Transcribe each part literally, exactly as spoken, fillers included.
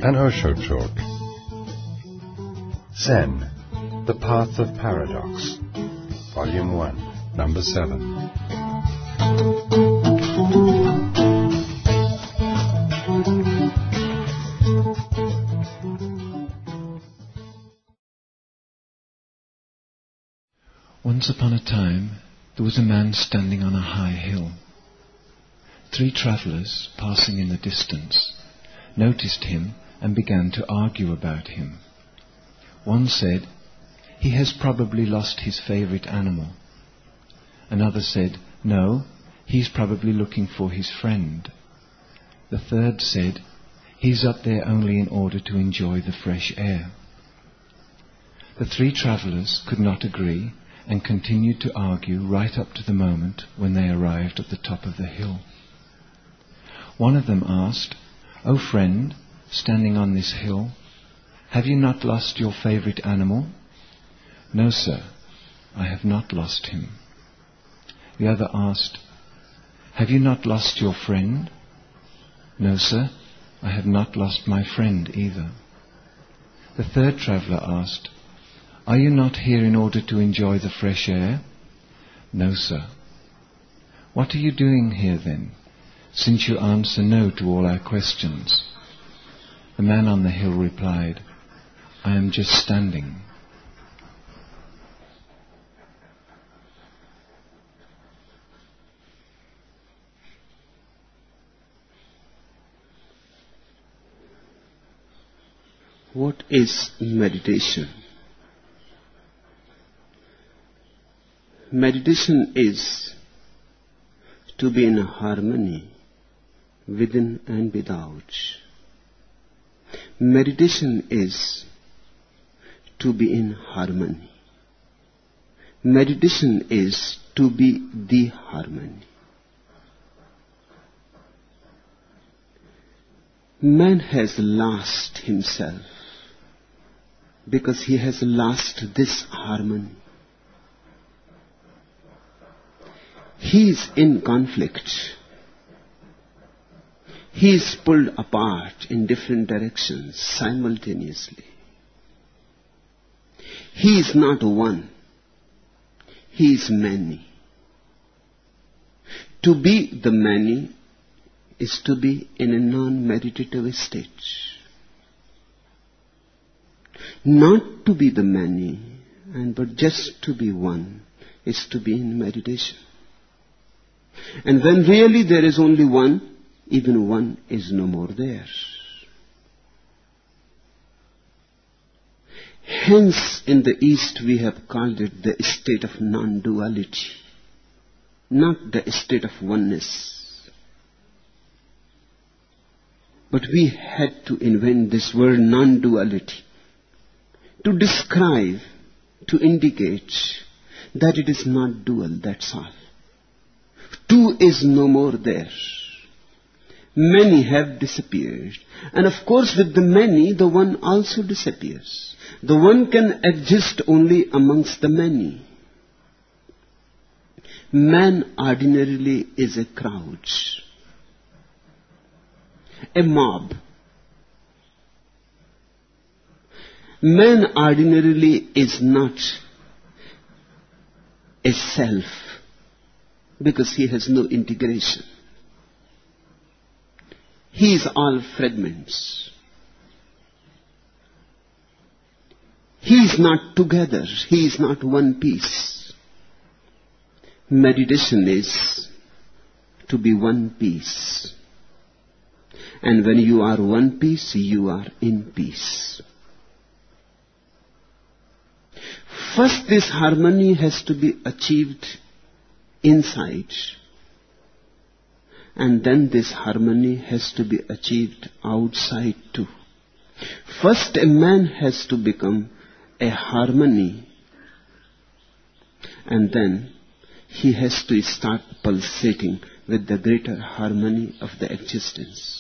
An Osho Talk. Zen, The Path of Paradox. Volume one, Number seven. Once upon a time, there was a man standing on a high hill. Three travellers, passing in the distance, noticed him and began to argue about him. One said, "He has probably lost his favourite animal." Another said, "No, he's probably looking for his friend." The third said, "He's up there only in order to enjoy the fresh air." The three travellers could not agree and continued to argue right up to the moment when they arrived at the top of the hill. One of them asked, "O friend, standing on this hill, have you not lost your favourite animal?" "No, sir, I have not lost him." The other asked, "Have you not lost your friend?" "No, sir, I have not lost my friend either." The third traveller asked, "Are you not here in order to enjoy the fresh air?" "No, sir." "What are you doing here then, since you answer no to all our questions?" The man on the hill replied, "I am just standing." What is meditation? Meditation is to be in harmony within and without. Meditation is to be in harmony. Meditation is to be the harmony. Man has lost himself because he has lost this harmony. He is in conflict. He is pulled apart in different directions simultaneously. He is not one. He is many. To be the many is to be in a non-meditative state. Not to be the many, and but just to be one, is to be in meditation. And when really there is only one, even one is no more there. Hence, in the East we have called it the state of non-duality, not the state of oneness. But we had to invent this word non-duality to describe, to indicate that it is not dual, that's all. Two is no more there. Many have disappeared. And of course with the many, the one also disappears. The one can exist only amongst the many. Man ordinarily is a crowd, a mob. Man ordinarily is not a self, because he has no integration. He is all fragments. He is not together. He is not one piece. Meditation is to be one piece. And when you are one piece, you are in peace. First, this harmony has to be achieved inside. And then this harmony has to be achieved outside too. First, a man has to become a harmony. And then he has to start pulsating with the greater harmony of the existence.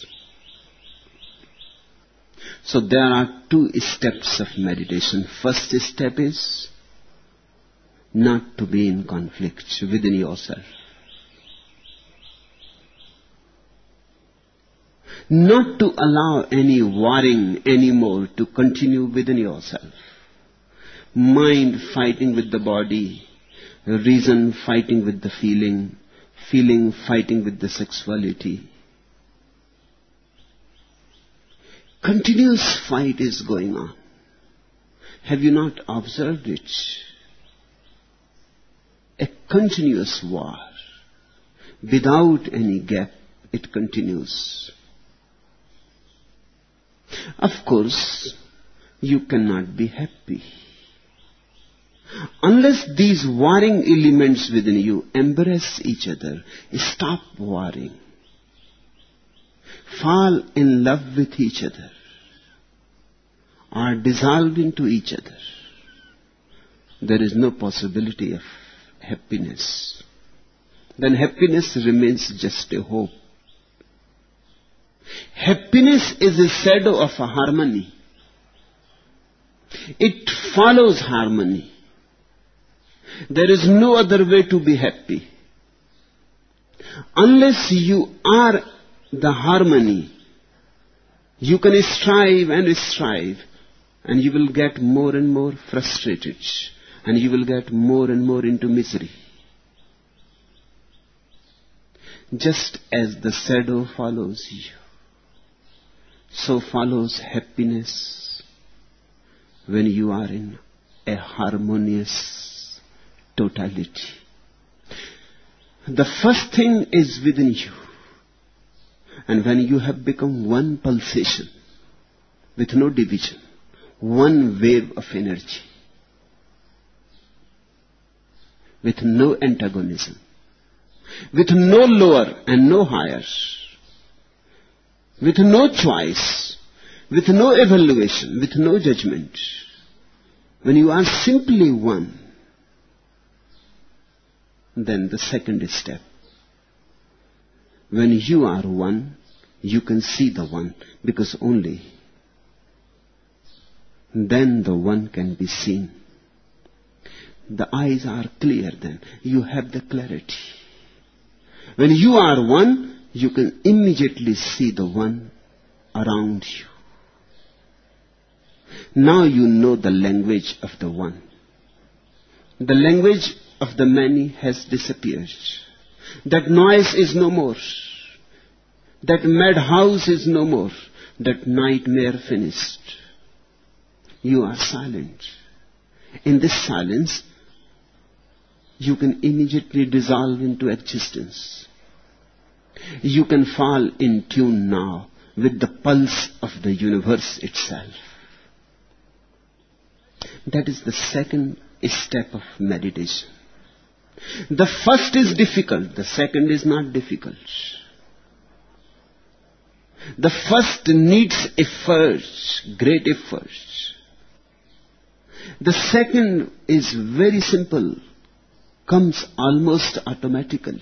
So there are two steps of meditation. First step is not to be in conflict within yourself. Not to allow any warring anymore to continue within yourself. Mind fighting with the body, reason fighting with the feeling, feeling fighting with the sexuality. Continuous fight is going on. Have you not observed it? A continuous war. Without any gap, it continues. Of course, you cannot be happy unless these warring elements within you embrace each other, stop warring, fall in love with each other, are dissolved into each other. There is no possibility of happiness. Then happiness remains just a hope. Happiness is a shadow of a harmony. It follows harmony. There is no other way to be happy. Unless you are the harmony, you can strive and strive, and you will get more and more frustrated, and you will get more and more into misery. Just as the shadow follows you, so follows happiness when you are in a harmonious totality. The first thing is within you. And when you have become one pulsation, with no division, one wave of energy, with no antagonism, with no lower and no higher, with no choice, with no evaluation, with no judgment, when you are simply one, then the second step. When you are one, you can see the one, because only then the one can be seen. The eyes are clear then. You have the clarity. When you are one, you can immediately see the one around you. Now you know the language of the one. The language of the many has disappeared. That noise is no more. That madhouse is no more. That nightmare finished. You are silent. In this silence, you can immediately dissolve into existence. You can fall in tune now with the pulse of the universe itself. That is the second step of meditation. The first is difficult, the second is not difficult. The first needs effort, great effort. The second is very simple, comes almost automatically.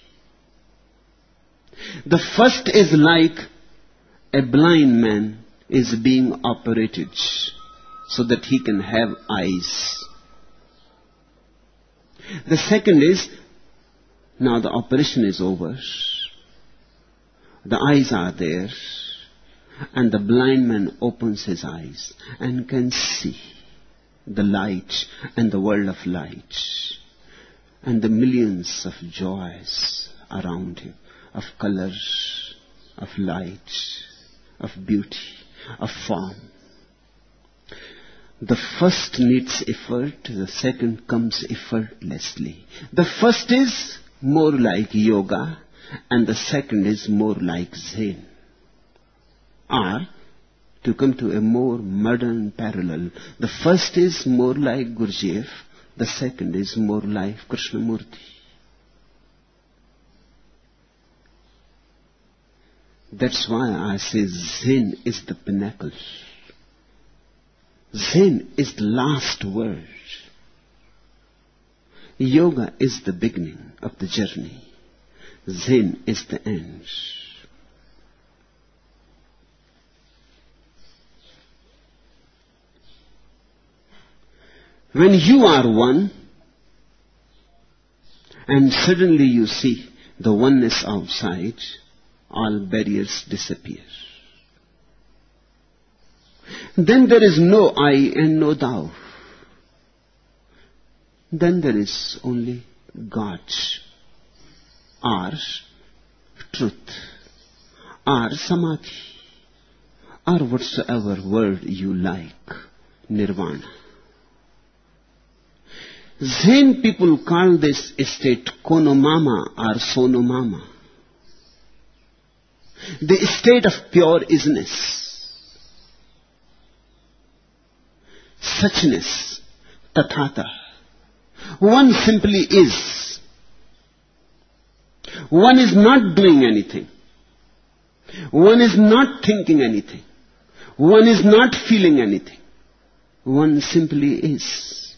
The first is like a blind man is being operated so that he can have eyes. The second is, now the operation is over. The eyes are there, and the blind man opens his eyes and can see the light and the world of light and the millions of joys around him, of colors, of light, of beauty, of form. The first needs effort, the second comes effortlessly. The first is more like yoga, and the second is more like Zen. Or, to come to a more modern parallel, the first is more like Gurdjieff, the second is more like Krishnamurti. That's why I say Zen is the pinnacle. Zen is the last word. Yoga is the beginning of the journey. Zen is the end. When you are one, and suddenly you see the oneness outside, all barriers disappear. Then there is no I and no thou. Then there is only God, or truth, or samadhi, or whatsoever word you like, nirvana. Zen people call this state konomama or sonomama, the state of pure isness, suchness, tathata. One simply is. One is not doing anything. One is not thinking anything. One is not feeling anything. One simply is.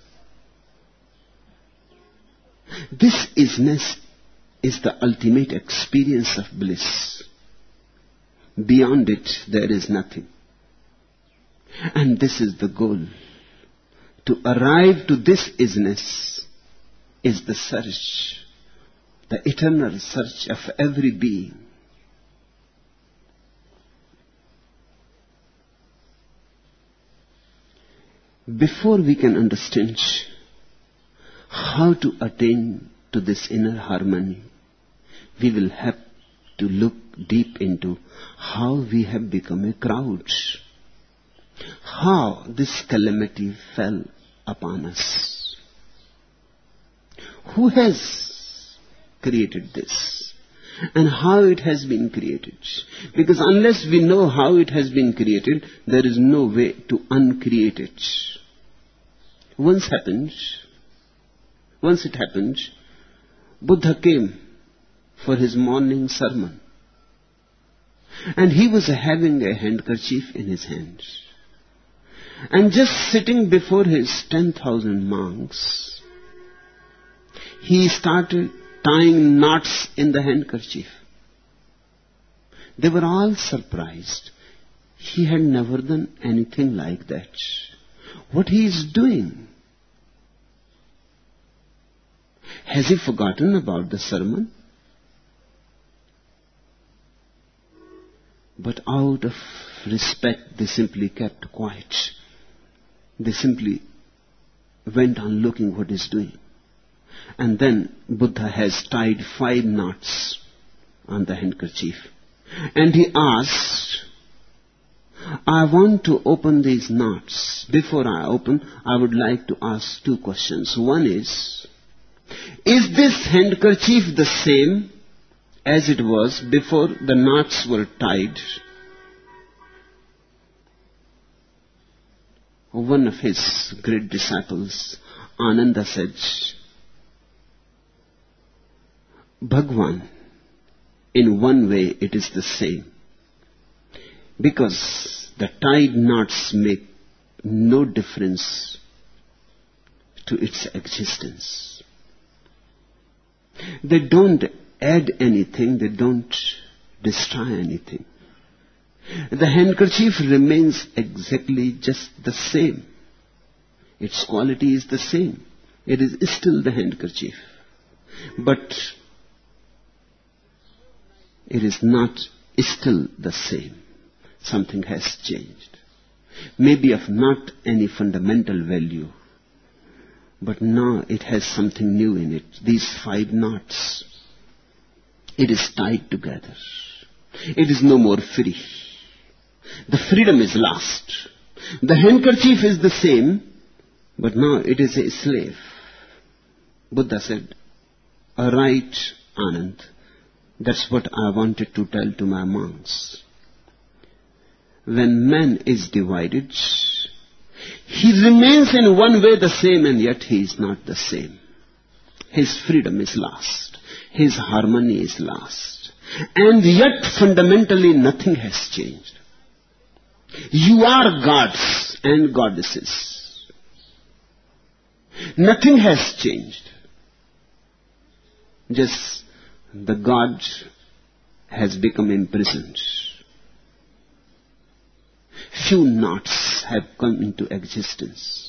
This isness is the ultimate experience of bliss. Beyond it, there is nothing. And this is the goal. To arrive to this isness is the search, the eternal search of every being. Before we can understand how to attain to this inner harmony, we will have to look deep into how we have become a crowd, how this calamity fell upon us. Who has created this? And how it has been created? Because unless we know how it has been created, there is no way to uncreate it. Once happened, once it happened, Buddha came for his morning sermon. And he was having a handkerchief in his hand. And just sitting before his ten thousand monks, he started tying knots in the handkerchief. They were all surprised. He had never done anything like that. What he is doing? Has he forgotten about the sermon? But out of respect, they simply kept quiet. They simply went on looking what he's doing. And then Buddha has tied five knots on the handkerchief. And he asked, I want to open these knots. Before I open, I would like to ask two questions. One is, is this handkerchief the same as it was before the knots were tied? One of his great disciples, Ananda, said, Bhagwan, in one way it is the same, because the tied knots make no difference to its existence. They don't add anything, they don't destroy anything. The handkerchief remains exactly just the same. Its quality is the same. It is still the handkerchief. But it is not still the same. Something has changed. Maybe of not any fundamental value. But now it has something new in it. These five knots. It is tied together. It is no more free. The freedom is lost. The handkerchief is the same, but now it is a slave. Buddha said, all right, Anand, that's what I wanted to tell to my monks. When man is divided, he remains in one way the same, and yet he is not the same. His freedom is lost. His harmony is lost. And yet fundamentally nothing has changed. You are gods and goddesses. Nothing has changed. Just the God has become imprisoned. Few knots have come into existence.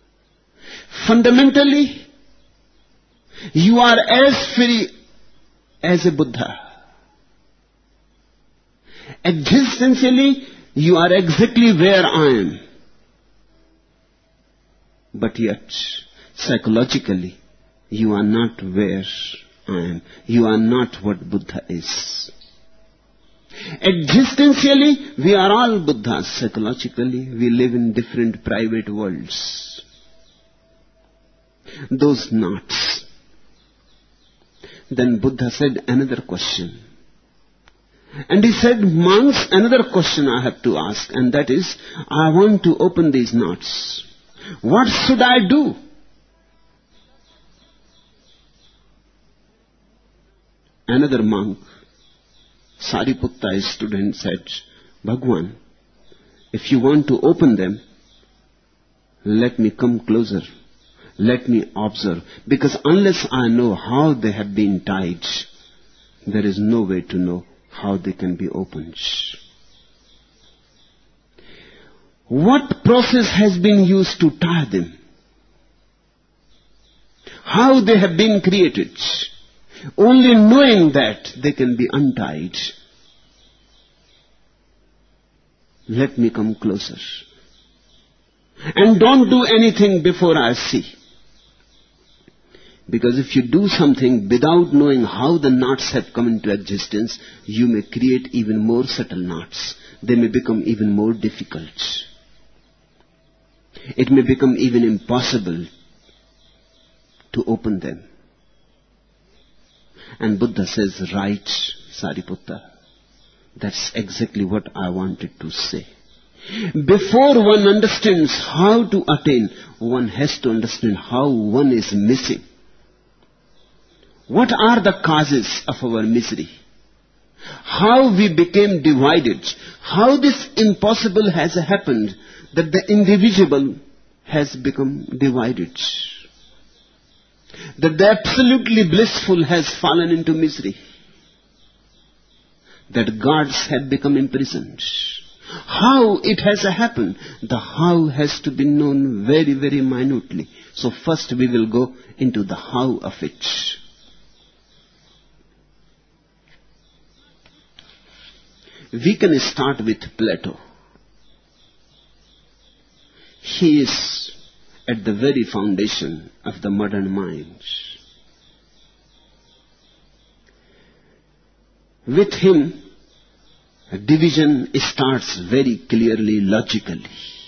Fundamentally, you are as free as a Buddha. Existentially, you are exactly where I am. But yet, psychologically, you are not where I am. You are not what Buddha is. Existentially, we are all Buddhas. Psychologically, we live in different private worlds. Those knots. Then Buddha said another question. And he said, monks, another question I have to ask, and that is, I want to open these knots. What should I do? Another monk, Sariputta, his student, said, Bhagwan, if you want to open them, let me come closer. Let me observe. Because unless I know how they have been tied, there is no way to know how they can be opened. What process has been used to tie them? How they have been created? Only knowing that they can be untied. Let me come closer. And don't do anything before I see. Because if you do something without knowing how the knots have come into existence, you may create even more subtle knots. They may become even more difficult. It may become even impossible to open them. And Buddha says, right, Sariputta, that's exactly what I wanted to say. Before one understands how to attain, one has to understand how one is missing. What are the causes of our misery? How we became divided? How this impossible has happened that the indivisible has become divided? That the absolutely blissful has fallen into misery? That gods have become imprisoned? How it has happened? The how has to be known very, very minutely. So first we will go into the how of it. We can start with Plato. He is at the very foundation of the modern mind. With him, a division starts very clearly, logically.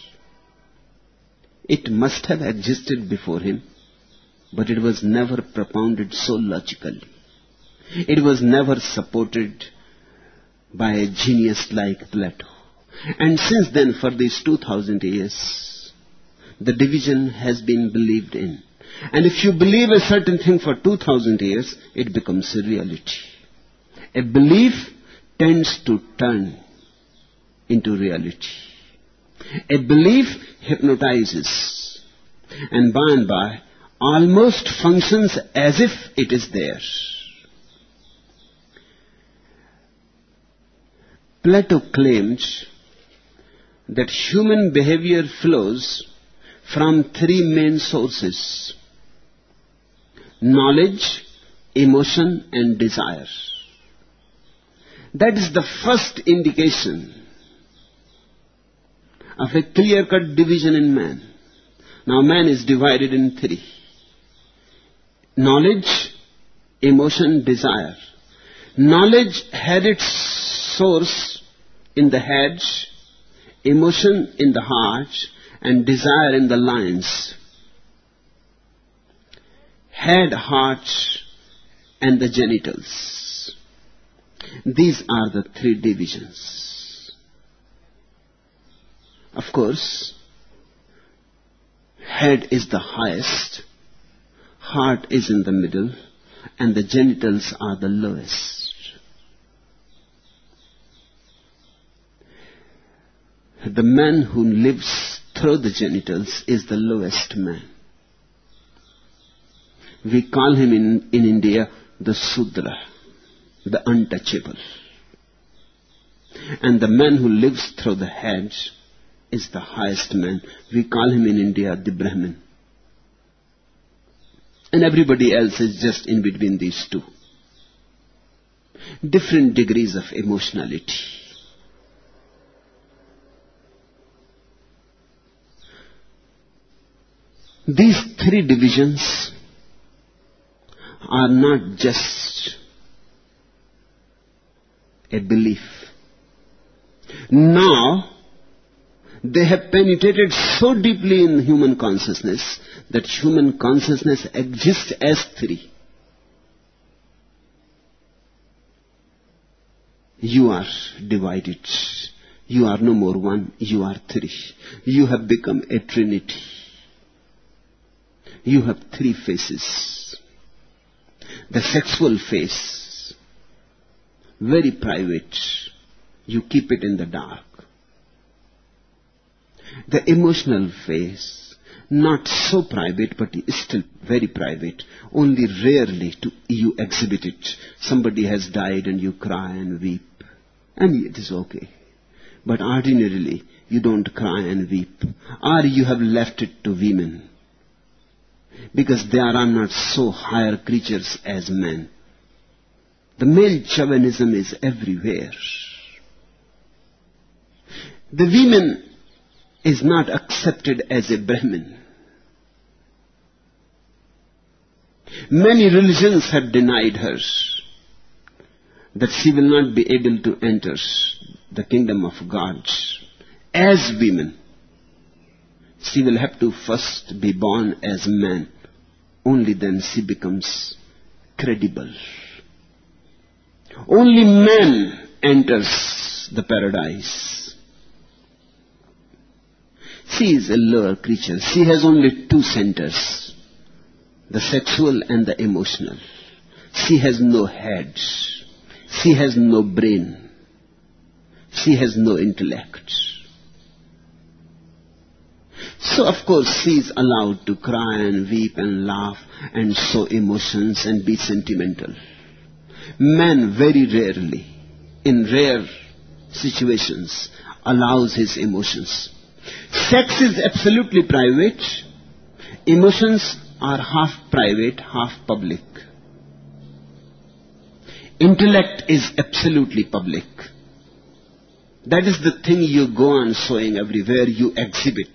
It must have existed before him, but it was never propounded so logically. It was never supported by a genius like Plato. And since then, for these two thousand years, the division has been believed in. And if you believe a certain thing for two thousand years, it becomes a reality. A belief tends to turn into reality. A belief hypnotizes, and by and by almost functions as if it is there. Plato claimed that human behavior flows from three main sources: knowledge, emotion, and desire. That is the first indication of a clear-cut division in man. Now man is divided in three: knowledge, emotion, desire. Knowledge had its source in the head, emotion in the heart, and desire in the loins. Head, heart, and the genitals. These are the three divisions. Of course, head is the highest, heart is in the middle, and the genitals are the lowest. The man who lives through the genitals is the lowest man. We call him in, in India the Sudra, the untouchable. And the man who lives through the head is the highest man. We call him in India the Brahmin. And everybody else is just in between these two. different degrees of emotionality. These three divisions are not just a belief. Now, they have penetrated so deeply in human consciousness that human consciousness exists as three. You are divided. You are no more one, you are three. You have become a trinity. You have three faces. The sexual face, very private. You keep it in the dark. The emotional face, not so private, but still very private. Only rarely do you exhibit it. Somebody has died and you cry and weep. And it is okay. But ordinarily, you don't cry and weep. Or you have left it to women. Because they are not so higher creatures as men. The male chauvinism is everywhere. The woman is not accepted as a Brahmin. Many religions have denied her that she will not be able to enter the kingdom of God as women. She will have to first be born as man. Only then she becomes credible. Only man enters the paradise. She is a lower creature. She has only two centers, the sexual and the emotional. She has no head. She has no brain. She has no intellect. So of course she is allowed to cry and weep and laugh and show emotions and be sentimental. Man very rarely, in rare situations, allows his emotions. Sex is absolutely private. Emotions are half private, half public. Intellect is absolutely public. That is the thing you go on showing everywhere, you exhibit.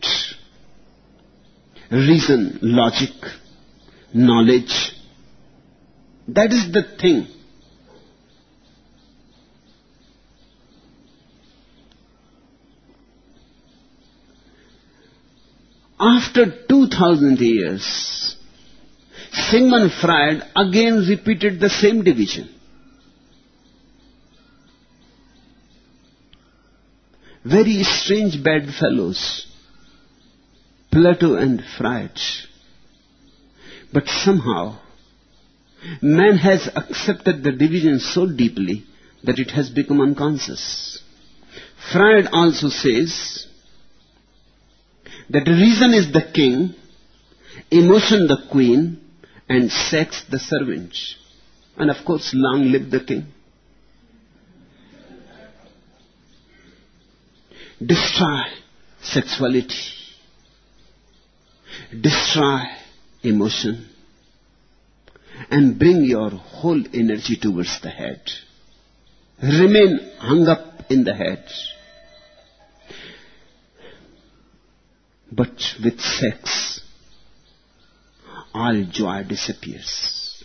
Reason, logic, knowledge. That is the thing. After two thousand years, Sigmund Freud again repeated the same division. Very strange bad fellows, Plato and Freud. But somehow, man has accepted the division so deeply that it has become unconscious. Freud also says that reason is the king, emotion the queen, and sex the servant. And of course, long live the king. Destroy sexuality. Destroy emotion. And bring your whole energy towards the head. Remain hung up in the head. But with sex, all joy disappears.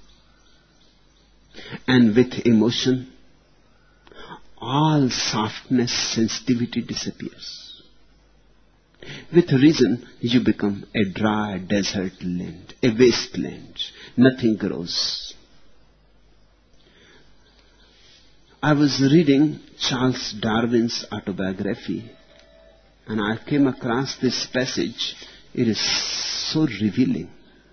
And with emotion, all softness, sensitivity disappears. With reason, you become a dry desert land, a wasteland. Nothing grows. I was reading Charles Darwin's autobiography, and I came across this passage. It is so revealing.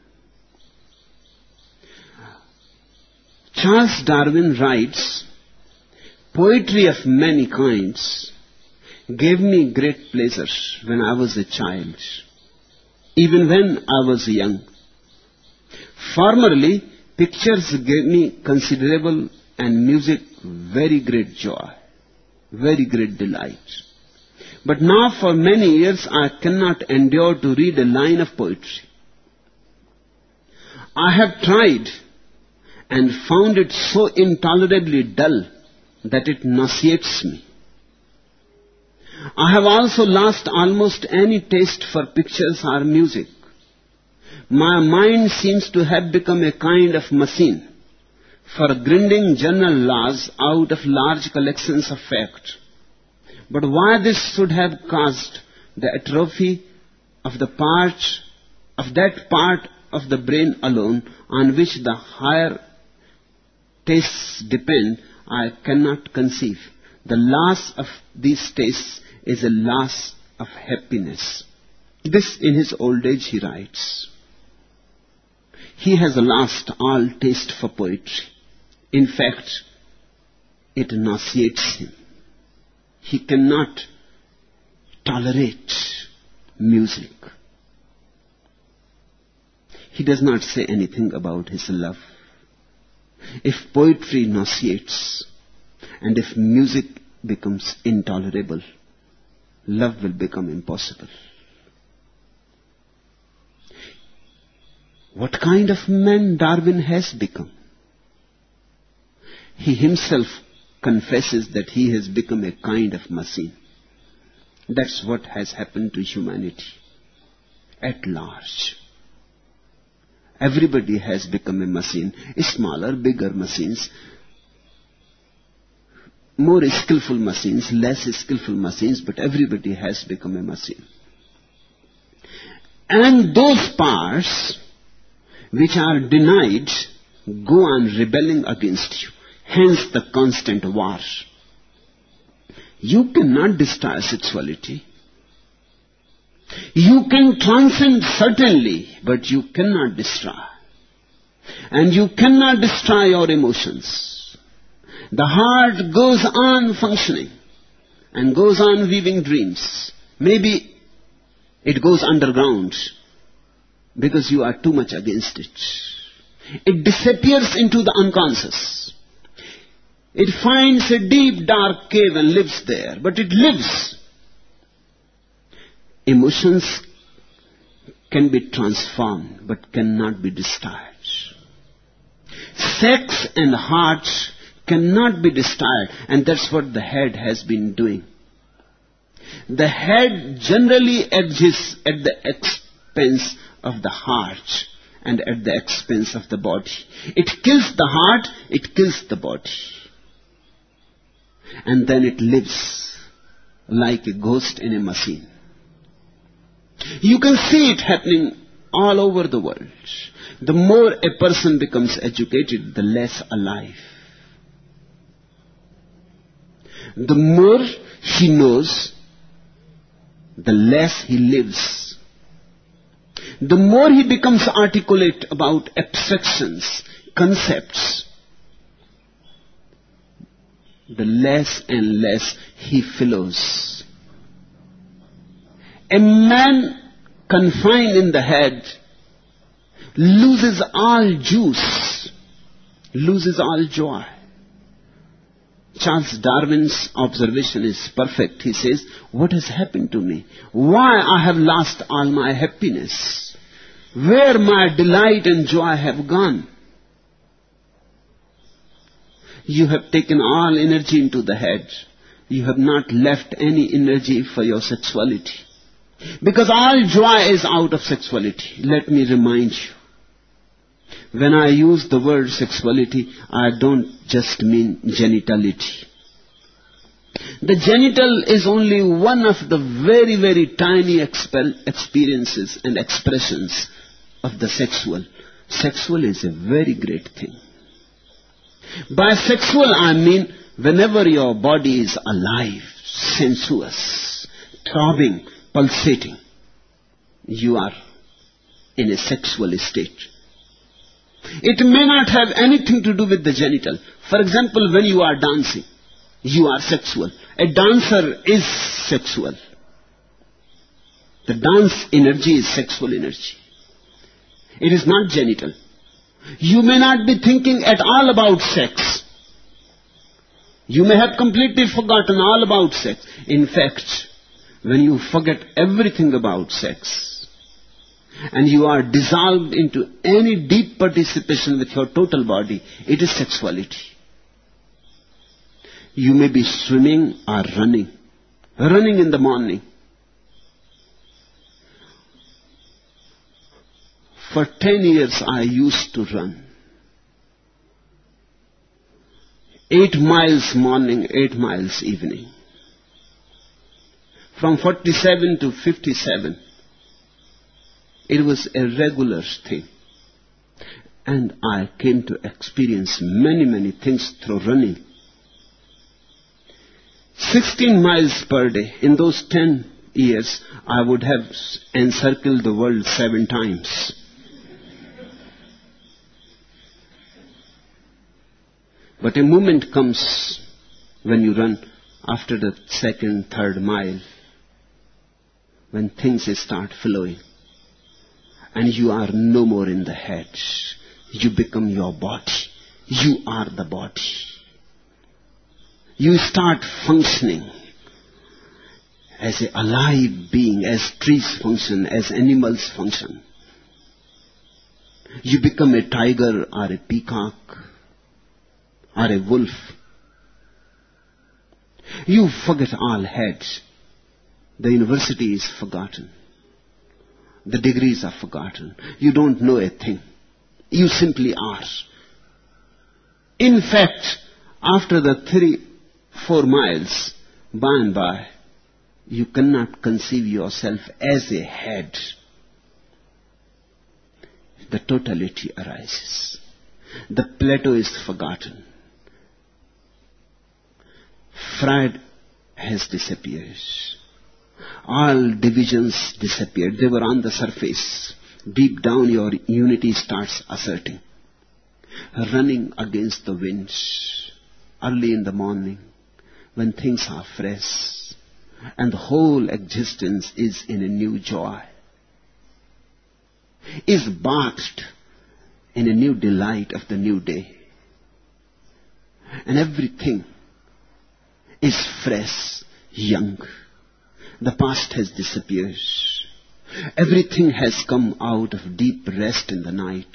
Charles Darwin writes, "Poetry of many kinds gave me great pleasure when I was a child, even when I was young. Formerly, pictures gave me considerable and music very great joy, very great delight. But now for many years I cannot endure to read a line of poetry. I have tried and found it so intolerably dull that it nauseates me. I have also lost almost any taste for pictures or music. My mind seems to have become a kind of machine for grinding general laws out of large collections of fact. But why this should have caused the atrophy of the part, of that part of the brain alone on which the higher tastes depend, I cannot conceive. The loss of these tastes is a loss of happiness. This in his old age he writes. He has lost all taste for poetry. In fact, it nauseates him. He cannot tolerate music. He does not say anything about his love. If poetry nauseates, and if music becomes intolerable, love will become impossible. What kind of man Darwin has become? He himself confesses that he has become a kind of machine. That's what has happened to humanity at large. Everybody has become a machine, smaller, bigger machines, more skillful machines, less skillful machines, but everybody has become a machine. And those parts which are denied go on rebelling against you. Hence the constant war. You cannot destroy sexuality. You can transcend certainly, but you cannot destroy. And you cannot destroy your emotions. The heart goes on functioning and goes on weaving dreams. Maybe it goes underground because you are too much against it. It disappears into the unconscious. It finds a deep dark cave and lives there, but it lives. Emotions can be transformed but cannot be destroyed. Sex and heart cannot be destroyed, and that's what the head has been doing. The head generally exists at the expense of the heart and at the expense of the body. It kills the heart, it kills the body. And then it lives like a ghost in a machine. You can see it happening all over the world. The more a person becomes educated, the less alive. The more he knows, the less he lives. The more he becomes articulate about abstractions, concepts, the less and less he flows. A man confined in the head loses all juice, loses all joy. Charles Darwin's observation is perfect. He says, what has happened to me? Why I have lost all my happiness? Where my delight and joy have gone? You have taken all energy into the head. You have not left any energy for your sexuality. Because all joy is out of sexuality. Let me remind you. When I use the word sexuality, I don't just mean genitality. The genital is only one of the very, very tiny exp- experiences and expressions of the sexual. Sexual is a very great thing. By sexual, I mean whenever your body is alive, sensuous, throbbing, pulsating, you are in a sexual state. It may not have anything to do with the genital. For example, when you are dancing, you are sexual. A dancer is sexual. The dance energy is sexual energy. It is not genital. You may not be thinking at all about sex. You may have completely forgotten all about sex. In fact, when you forget everything about sex, and you are dissolved into any deep participation with your total body, it is sexuality. You may be swimming or running. Running in the morning. For ten years I used to run. Eight miles morning, eight miles evening. From forty-seven to fifty-seven. It was a regular thing. And I came to experience many, many things through running. sixteen miles per day. In those ten years, I would have encircled the world seven times. But a moment comes when you run after the second, third mile, when things start flowing, and you are no more in the head. You become your body. You are the body. You start functioning as an alive being, as trees function, as animals function. You become a tiger or a peacock or a wolf. You forget all heads. The university is forgotten. The degrees are forgotten. You don't know a thing. You simply are. In fact, after the three, four miles, by and by, you cannot conceive yourself as a head. The totality arises. The plateau is forgotten. Freud has disappeared. All divisions disappeared. They were on the surface. Deep down your unity starts asserting. Running against the winds. Early in the morning, when things are fresh, and the whole existence is in a new joy, is bathed in a new delight of the new day. And everything is fresh, young. The past has disappeared. Everything has come out of deep rest in the night.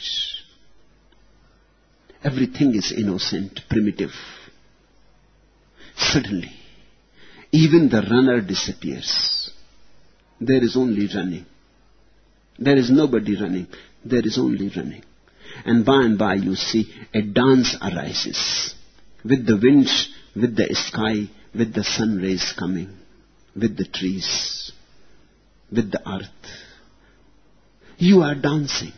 Everything is innocent, primitive. Suddenly, even the runner disappears. There is only running. There is nobody running. There is only running. And by and by you see a dance arises. With the winds, with the sky, with the sun rays coming, with the trees, with the earth. You are dancing.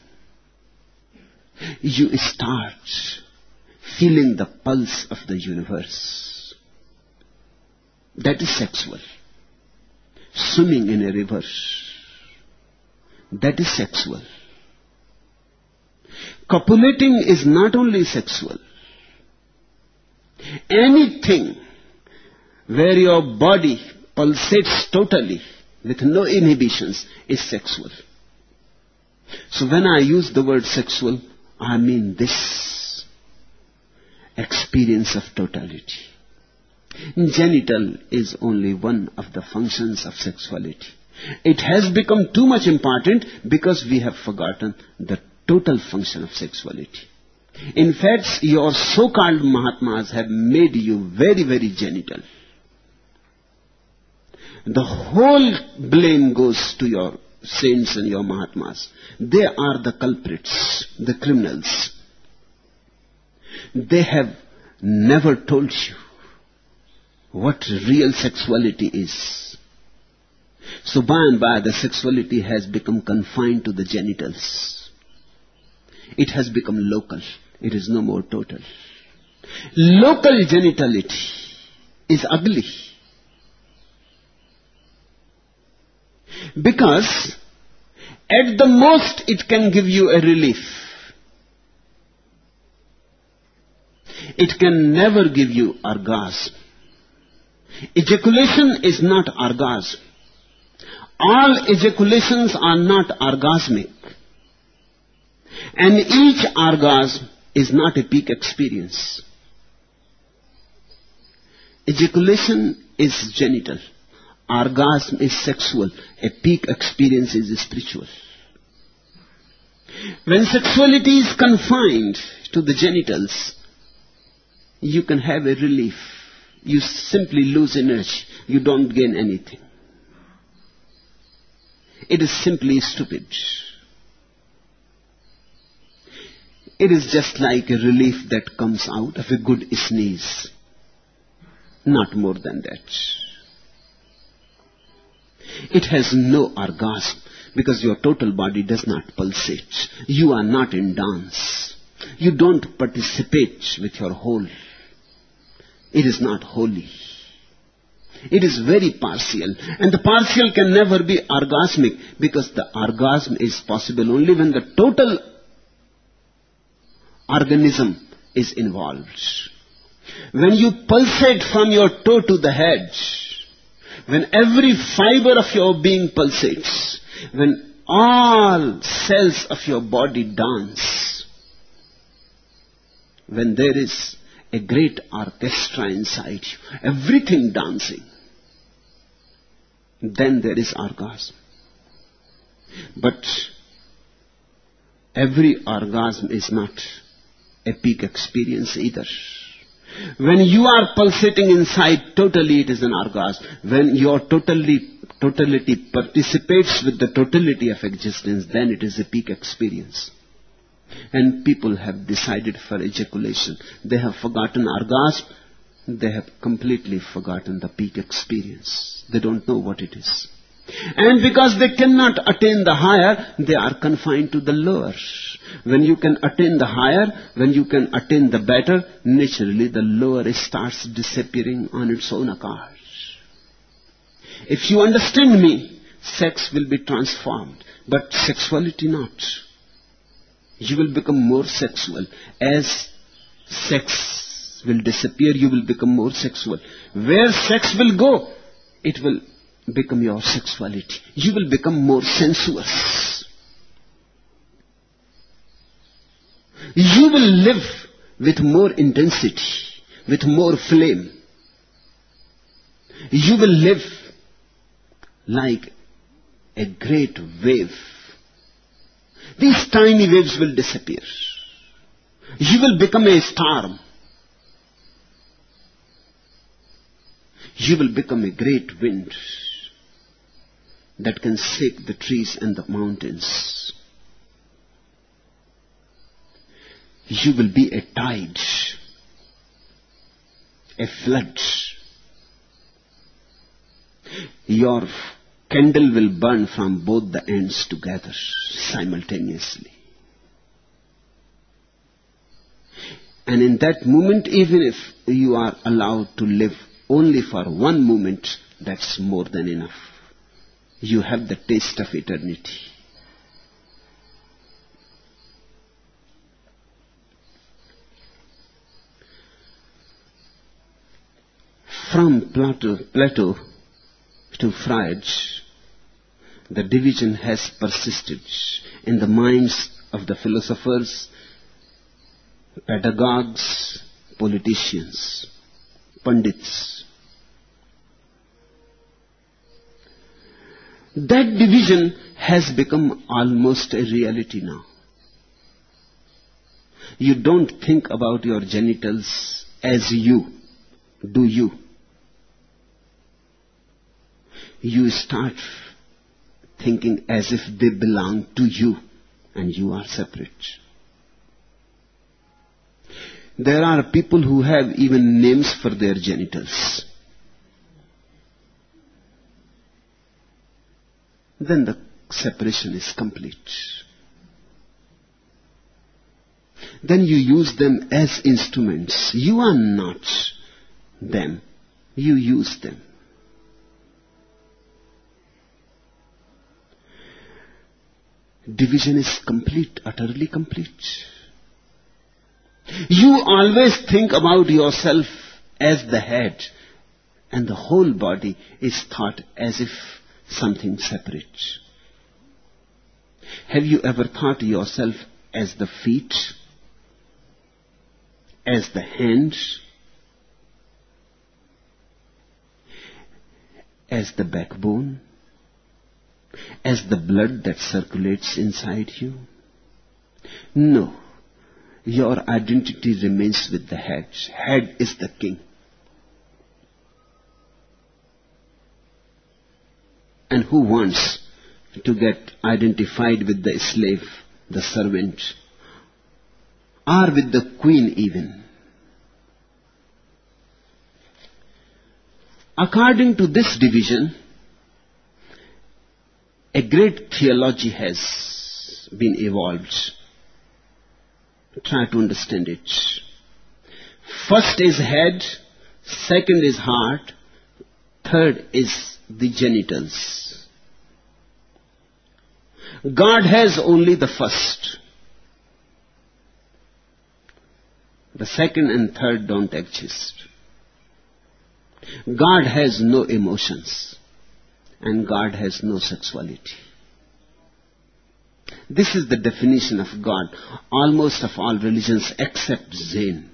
You start feeling the pulse of the universe. That is sexual. Swimming in a river. That is sexual. Copulating is not only sexual. Anything where your body pulsates totally with no inhibitions is sexual. So when I use the word sexual, I mean this experience of totality. Genital is only one of the functions of sexuality. It has become too much important because we have forgotten the total function of sexuality. In fact, your so-called Mahatmas have made you very, very genital. The whole blame goes to your saints and your Mahatmas. They are the culprits, the criminals. They have never told you what real sexuality is. So by and by the sexuality has become confined to the genitals. It has become local. It is no more total. Local genitality is ugly. Because at the most it can give you a relief. It can never give you orgasm. Ejaculation is not orgasm. All ejaculations are not orgasmic. And each orgasm is not a peak experience. Ejaculation is genital. Orgasm is sexual. A peak experience is spiritual. When sexuality is confined to the genitals, you can have a relief. You simply lose energy. You don't gain anything. It is simply stupid. It is just like a relief that comes out of a good sneeze. Not more than that. It has no orgasm because your total body does not pulsate. You are not in dance. You don't participate with your whole. It is not holy. It is very partial. And the partial can never be orgasmic because the orgasm is possible only when the total organism is involved. When you pulsate from your toe to the head, when every fiber of your being pulsates, when all cells of your body dance, when there is a great orchestra inside you, everything dancing, then there is orgasm. But every orgasm is not a peak experience either. When you are pulsating inside, totally it is an orgasm. When your totally, totality participates with the totality of existence, then it is a peak experience. And people have decided for ejaculation. They have forgotten orgasm. They have completely forgotten the peak experience. They don't know what it is. And because they cannot attain the higher, they are confined to the lower. When you can attain the higher, when you can attain the better, naturally the lower starts disappearing on its own account. If you understand me, sex will be transformed, but sexuality not. You will become more sexual. As sex will disappear, you will become more sexual. Where sex will go, it will become your sexuality. You will become more sensuous. You will live with more intensity, with more flame. You will live like a great wave. These tiny waves will disappear. You will become a storm. You will become a great wind that can shake the trees and the mountains. You will be a tide, a flood. Your candle will burn from both the ends together simultaneously. And in that moment, even if you are allowed to live only for one moment, that's more than enough. You have the taste of eternity. From Plato, Plato to Freud, the division has persisted in the minds of the philosophers, pedagogues, politicians, pundits. That division has become almost a reality now. You don't think about your genitals as you, do you? You start thinking as if they belong to you and you are separate. There are people who have even names for their genitals. Then the separation is complete. Then you use them as instruments. You are not them. You use them. Division is complete, utterly complete. You always think about yourself as the head, and the whole body is thought as if something separate. Have you ever thought yourself as the feet, as the hands, as the backbone, as the blood that circulates inside you? No. Your identity remains with the head. Head is the king. And who wants to get identified with the slave, the servant, or with the queen even? According to this division, a great theology has been evolved. Try to understand it. First is head, second is heart, third is the genitals. God has only the first. The second and third don't exist. God has no emotions, and God has no sexuality. This is the definition of God. Almost of all religions except Zen.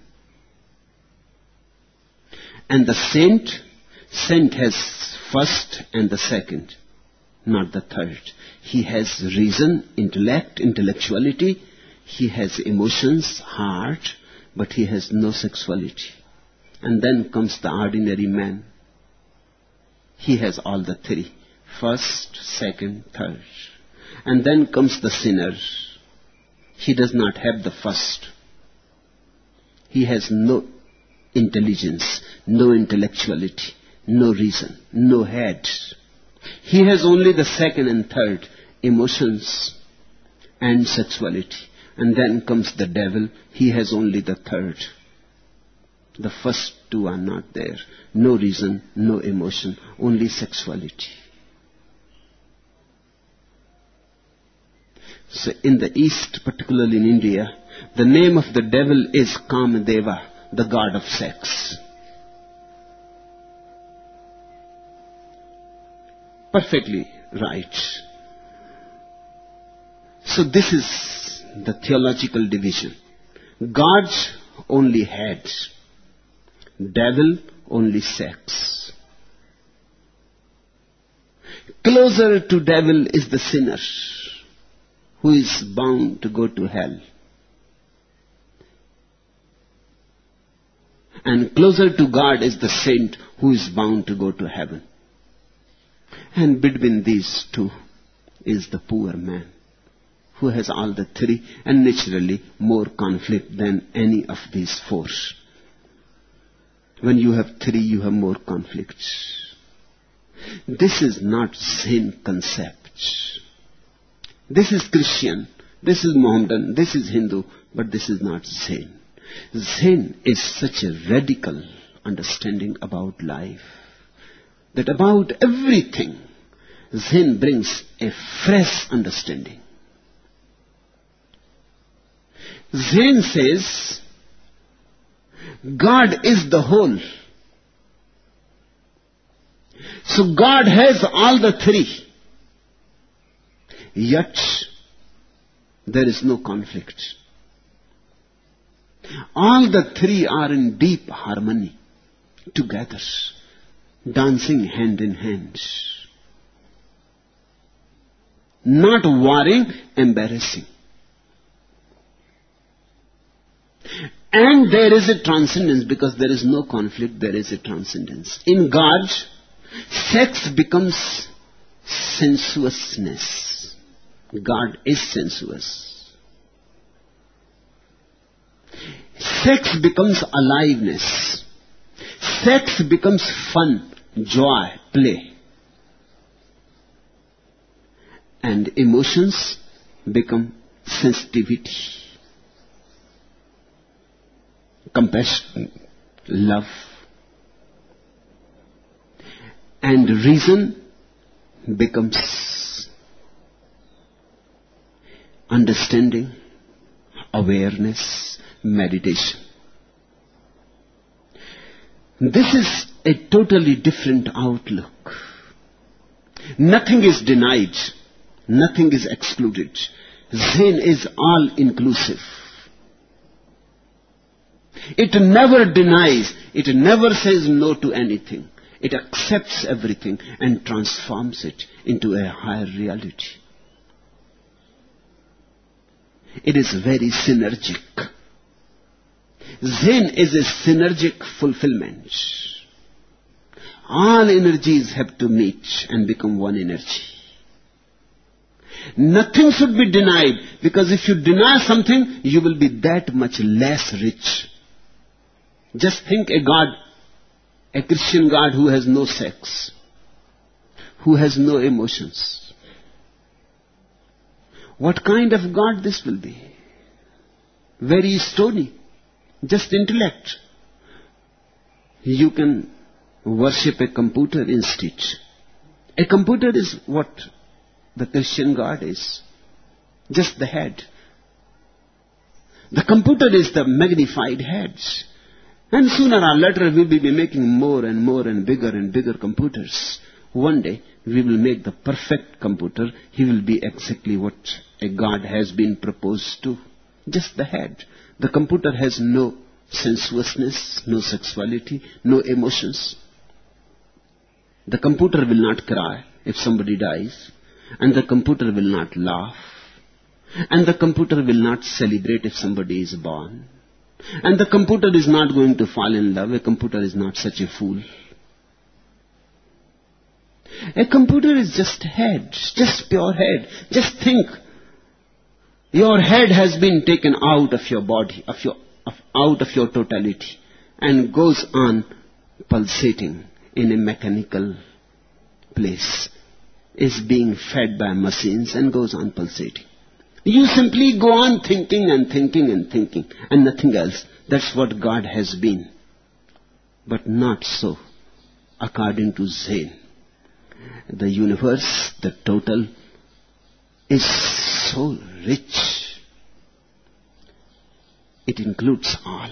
And the saint, saint has first and the second, not the third. He has reason, intellect, intellectuality. He has emotions, heart, but he has no sexuality. And then comes the ordinary man. He has all the three. First, second, third. And then comes the sinner. He does not have the first. He has no intelligence, no intellectuality, no reason, no head. He has only the second and third, emotions and sexuality. And then comes the devil. He has only the third. The first two are not there. No reason, no emotion, only sexuality. So in the East, particularly in India, the name of the devil is Kamadeva, the god of sex. Perfectly right. So this is the theological division. God only head. Devil only sex. Closer to devil is the sinner, who is bound to go to hell. And closer to God is the saint, who is bound to go to heaven. And between these two is the poor man, who has all the three, and naturally more conflict than any of these four. When you have three, you have more conflicts. This is not Zen concept. This is Christian, this is Mohammedan, this is Hindu, but this is not Zen. Zen is such a radical understanding about life, that about everything, Zen brings a fresh understanding. Zen says, God is the whole. So God has all the three. Yet, there is no conflict. All the three are in deep harmony, together, dancing hand in hand. Not warring, embarrassing. And there is a transcendence, because there is no conflict, there is a transcendence. In God, sex becomes sensuousness. God is sensuous. Sex becomes aliveness. Sex becomes fun, joy, play. And emotions become sensitivity, compassion, love. And reason becomes understanding, awareness, meditation. This is a totally different outlook. Nothing is denied. Nothing is excluded. Zen is all inclusive. It never denies. It never says no to anything. It accepts everything and transforms it into a higher reality. It is very synergic. Zen is a synergic fulfillment. All energies have to meet and become one energy. Nothing should be denied, because if you deny something, you will be that much less rich. Just think a God, a Christian God who has no sex, who has no emotions. What kind of God this will be? Very stony, just intellect. You can worship a computer instead. A computer is what the Christian God is. Just the head. The computer is the magnified head. And sooner or later we will be making more and more and bigger and bigger computers. One day we will make the perfect computer. He will be exactly what a God has been proposed to. Just the head. The computer has no sensuousness, no sexuality, no emotions. The computer will not cry if somebody dies. And the computer will not laugh. And the computer will not celebrate if somebody is born. And the computer is not going to fall in love. A computer is not such a fool. A computer is just head, just pure head. Just think. Your head has been taken out of your body, of your, of, out of your totality, and goes on pulsating in a mechanical place. Is being fed by machines and goes on pulsating. You simply go on thinking and thinking and thinking and nothing else. That's what God has been. But not so, according to Zen. The universe, the total, is so rich. It includes all.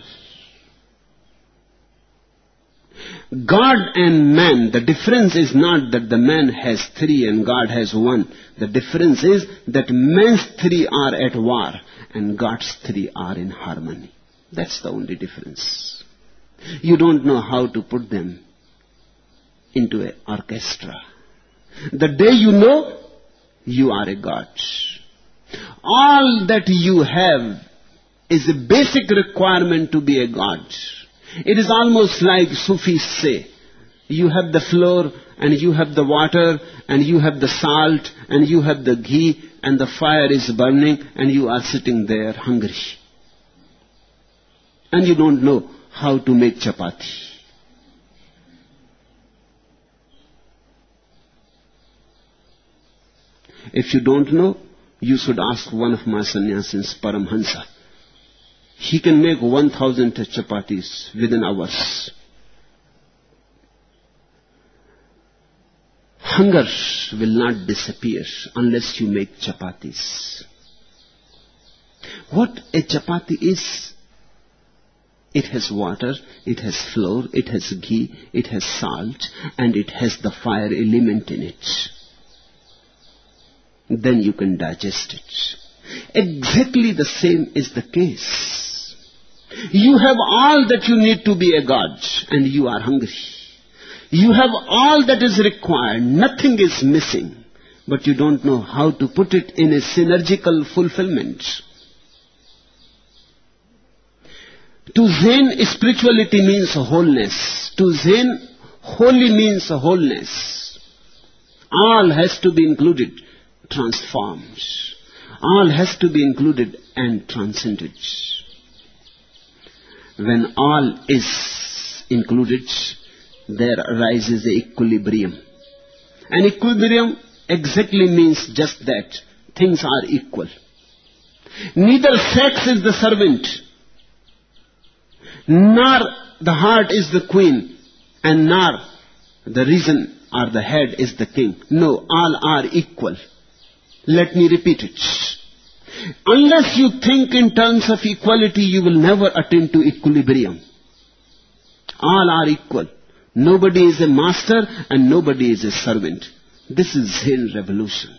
God and man, the difference is not that the man has three and God has one. The difference is that man's three are at war and God's three are in harmony. That's the only difference. You don't know how to put them into an orchestra. The day you know, you are a God. All that you have is a basic requirement to be a God. It is almost like Sufis say, you have the flour and you have the water and you have the salt and you have the ghee and the fire is burning and you are sitting there hungry. And you don't know how to make chapati. If you don't know, you should ask one of my sannyasins, Paramhansa. He can make one thousand chapatis within hours. Hunger will not disappear unless you make chapatis. What a chapati is, it has water, it has flour, it has ghee, it has salt, and it has the fire element in it. Then you can digest it. Exactly the same is the case. You have all that you need to be a God, and you are hungry. You have all that is required. Nothing is missing. But you don't know how to put it in a synergical fulfillment. To Zen, spirituality means wholeness. To Zen, holy means wholeness. All has to be included, transformed. All has to be included and transcended. When all is included, there arises an equilibrium. An equilibrium exactly means just that. Things are equal. Neither sex is the servant, nor the heart is the queen, and nor the reason or the head is the king. No, all are equal. Let me repeat it. Unless you think in terms of equality, you will never attain to equilibrium. All are equal. Nobody is a master and nobody is a servant. This is Zen revolution.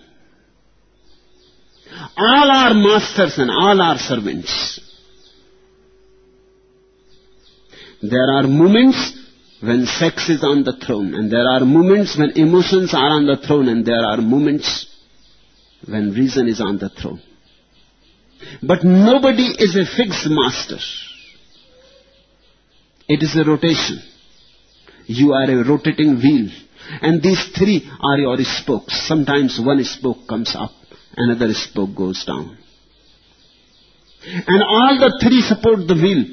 All are masters and all are servants. There are moments when sex is on the throne, and there are moments when emotions are on the throne, and there are moments when reason is on the throne. But nobody is a fixed master. It is a rotation. You are a rotating wheel. And these three are your spokes. Sometimes one spoke comes up, another spoke goes down. And all the three support the wheel.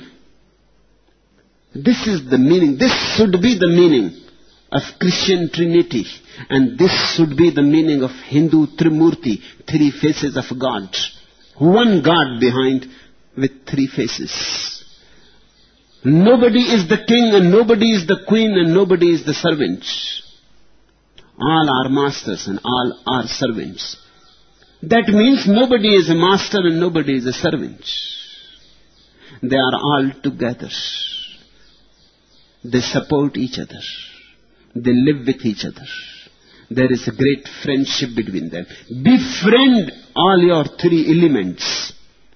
This is the meaning. This should be the meaning of Christian Trinity. And this should be the meaning of Hindu Trimurti, three faces of God. One God behind with three faces. Nobody is the king and nobody is the queen and nobody is the servant. All are masters and all are servants. That means nobody is a master and nobody is a servant. They are all together. They support each other. They live with each other. There is a great friendship between them. Befriend all your three elements.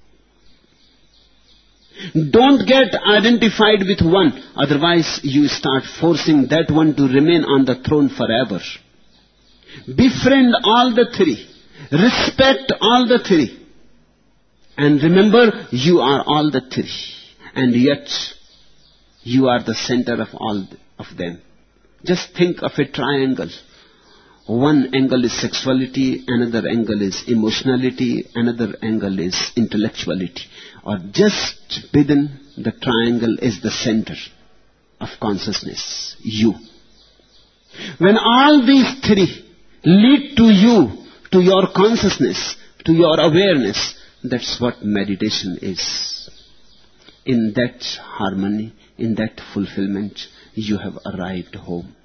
Don't get identified with one, otherwise you start forcing that one to remain on the throne forever. Befriend all the three. Respect all the three. And remember, you are all the three. And yet, you are the center of all of them. Just think of a triangle. One angle is sexuality, another angle is emotionality, another angle is intellectuality. Or just within the triangle is the center of consciousness, you. When all these three lead to you, to your consciousness, to your awareness, that's what meditation is. In that harmony, in that fulfillment, you have arrived home.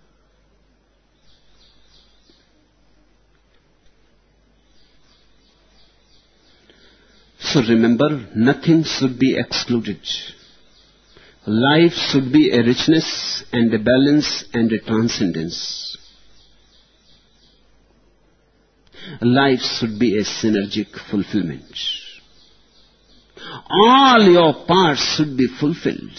So remember, nothing should be excluded. Life should be a richness and a balance and a transcendence. Life should be a synergic fulfillment. All your parts should be fulfilled.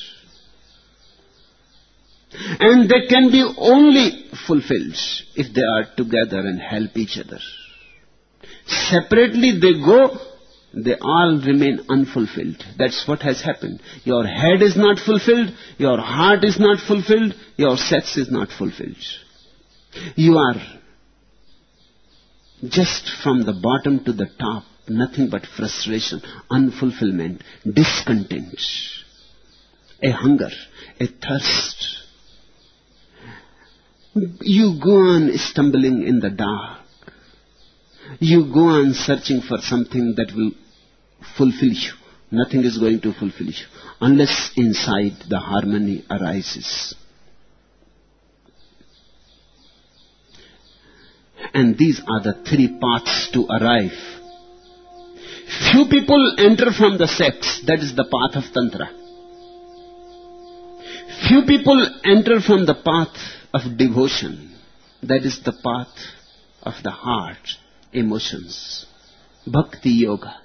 And they can be only fulfilled if they are together and help each other. Separately they go, they all remain unfulfilled. That's what has happened. Your head is not fulfilled, your heart is not fulfilled, your sex is not fulfilled. You are just from the bottom to the top, nothing but frustration, unfulfillment, discontent, a hunger, a thirst. You go on stumbling in the dark. You go on searching for something that will fulfill you. Nothing is going to fulfill you unless inside the harmony arises. And these are the three paths to arrive. Few people enter from the sex, that is the path of Tantra. Few people enter from the path of devotion, that is the path of the heart, emotions, Bhakti Yoga.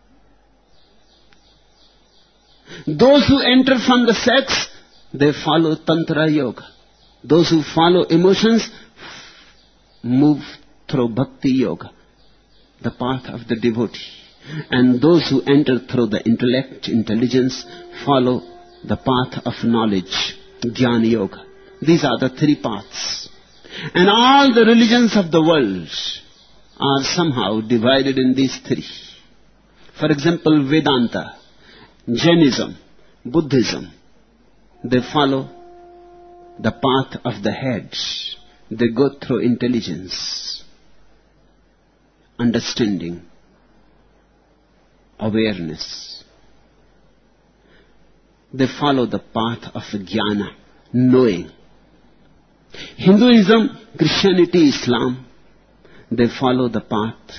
Those who enter from the sex, they follow Tantra Yoga. Those who follow emotions move through Bhakti Yoga, the path of the devotee. And those who enter through the intellect, intelligence, follow the path of knowledge, Jnana Yoga. These are the three paths. And all the religions of the world are somehow divided in these three. For example, Vedanta, Jainism, Buddhism, they follow the path of the head. They go through intelligence, understanding, awareness. They follow the path of jnana, knowing. Hinduism, Christianity, Islam, they follow the path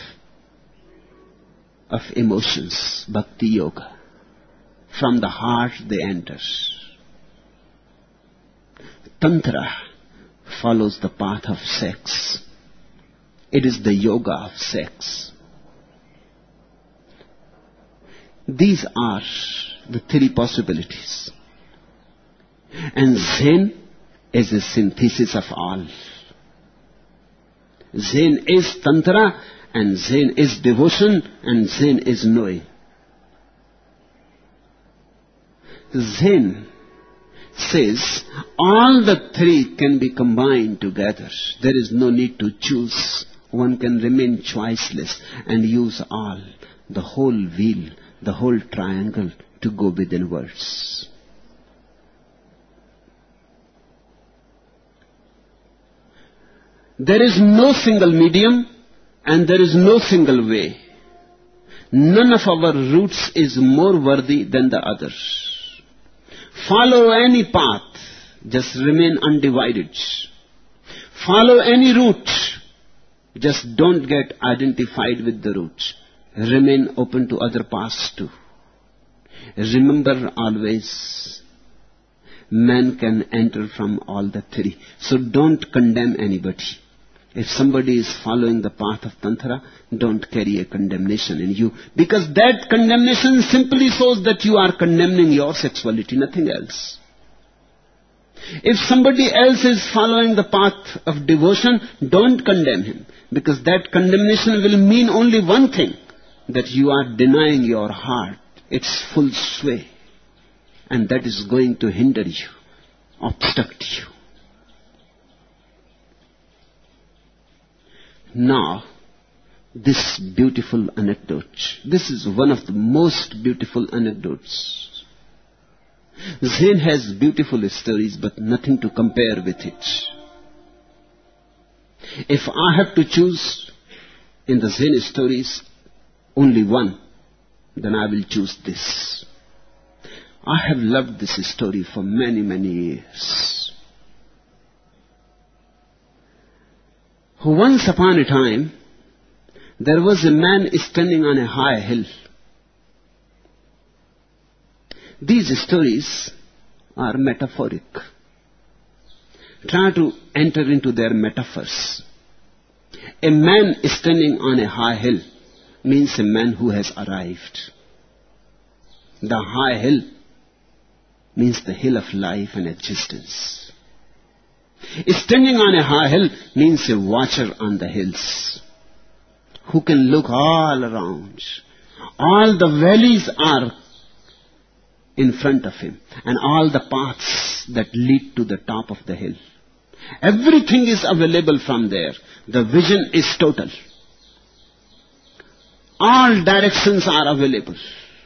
of emotions, Bhakti Yoga. From the heart they enter. Tantra follows the path of sex. It is the yoga of sex. These are the three possibilities. And Zen is a synthesis of all. Zen is Tantra And Zen is devotion, and Zen is knowing. Zen says all the three can be combined together. There is no need to choose. One can remain choiceless and use all, the whole wheel, the whole triangle to go within words. There is no single medium and there is no single way. None of our routes is more worthy than the others. Follow any path, just remain undivided. Follow any route, just don't get identified with the route. Remain open to other paths too. Remember always, man can enter from all the three. So don't condemn anybody. If somebody is following the path of Tantra, don't carry a condemnation in you. Because that condemnation simply shows that you are condemning your sexuality, nothing else. If somebody else is following the path of devotion, don't condemn him. Because that condemnation will mean only one thing, that you are denying your heart its full sway. And that is going to hinder you, obstruct you. Now, this beautiful anecdote, this is one of the most beautiful anecdotes. Zen has beautiful stories, but nothing to compare with it. If I have to choose in the Zen stories only one, then I will choose this. I have loved this story for many, many years. Once upon a time, there was a man standing on a high hill. These stories are metaphoric. Try to enter into their metaphors. A man standing on a high hill means a man who has arrived. The high hill means the hill of life and existence. Standing on a high hill means a watcher on the hills, who can look all around. All the valleys are in front of him, and all the paths that lead to the top of the hill. Everything is available from there. The vision is total. All directions are available.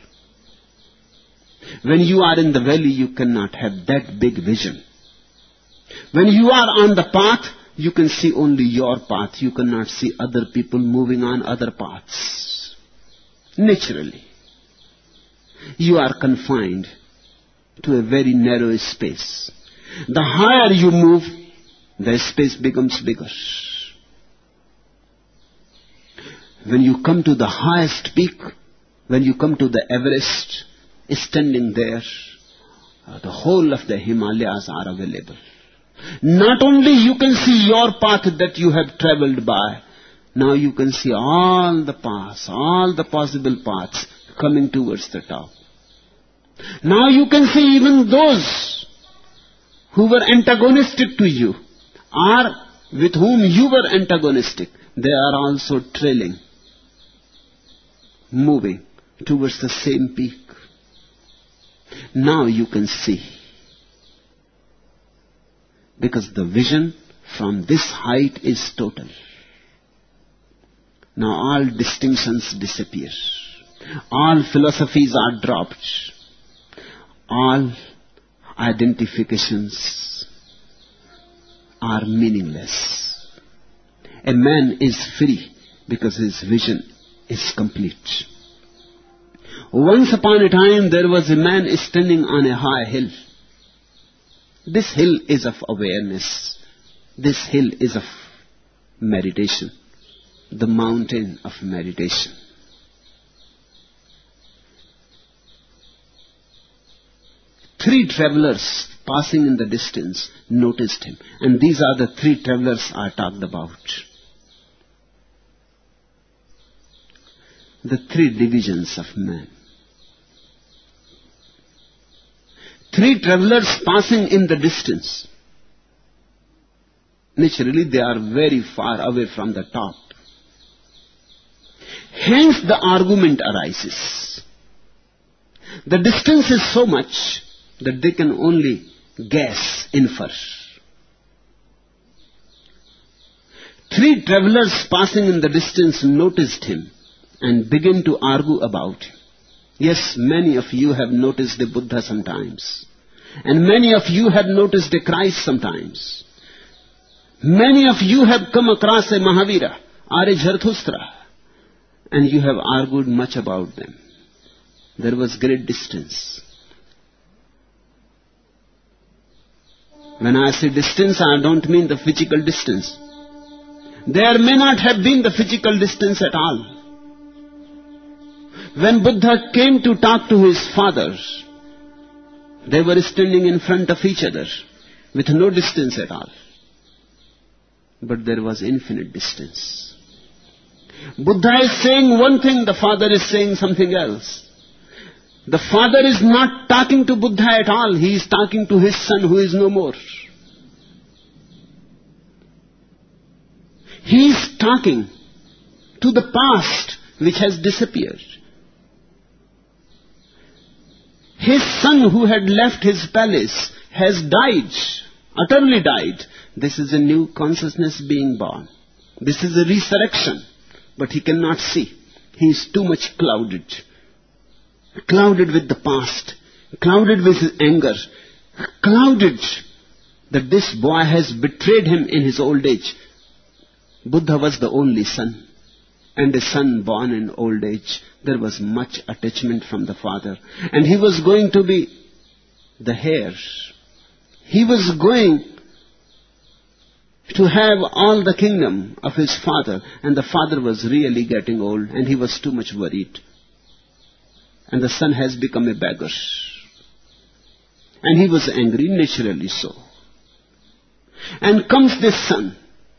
When you are in the valley, you cannot have that big vision. When you are on the path, you can see only your path. You cannot see other people moving on other paths. Naturally, you are confined to a very narrow space. The higher you move, the space becomes bigger. When you come to the highest peak, when you come to the Everest, standing there, the whole of the Himalayas are available. Not only you can see your path that you have traveled by, now you can see all the paths, all the possible paths coming towards the top. Now you can see even those who were antagonistic to you, or with whom you were antagonistic, they are also trailing, moving towards the same peak. Now you can see. Because the vision from this height is total. Now all distinctions disappear. All philosophies are dropped. All identifications are meaningless. A man is free because his vision is complete. Once upon a time there was a man standing on a high hill. This hill is of awareness. This hill is of meditation. The mountain of meditation. Three travelers passing in the distance noticed him. And these are the three travelers I talked about. The three divisions of man. Three travelers passing in the distance. Naturally, they are very far away from the top. Hence the argument arises. The distance is so much that they can only guess, infer. Three travelers passing in the distance noticed him and began to argue about him. Yes, many of you have noticed the Buddha sometimes. And many of you have noticed the Christ sometimes. Many of you have come across a Mahavira or a Zarathustra, and you have argued much about them. There was great distance. When I say distance, I don't mean the physical distance. There may not have been the physical distance at all. When Buddha came to talk to his father, they were standing in front of each other with no distance at all. But there was infinite distance. Buddha is saying one thing, the father is saying something else. The father is not talking to Buddha at all. He is talking to his son who is no more. He is talking to the past which has disappeared. His son who had left his palace has died, utterly died. This is a new consciousness being born. This is a resurrection, but he cannot see. He is too much clouded. Clouded with the past, clouded with his anger, clouded that this boy has betrayed him in his old age. Buddha was the only son, and a son born in old age. There was much attachment from the father, and he was going to be the heir. He was going to have all the kingdom of his father, and the father was really getting old, and he was too much worried. And the son has become a beggar. And he was angry, naturally so. And comes this son.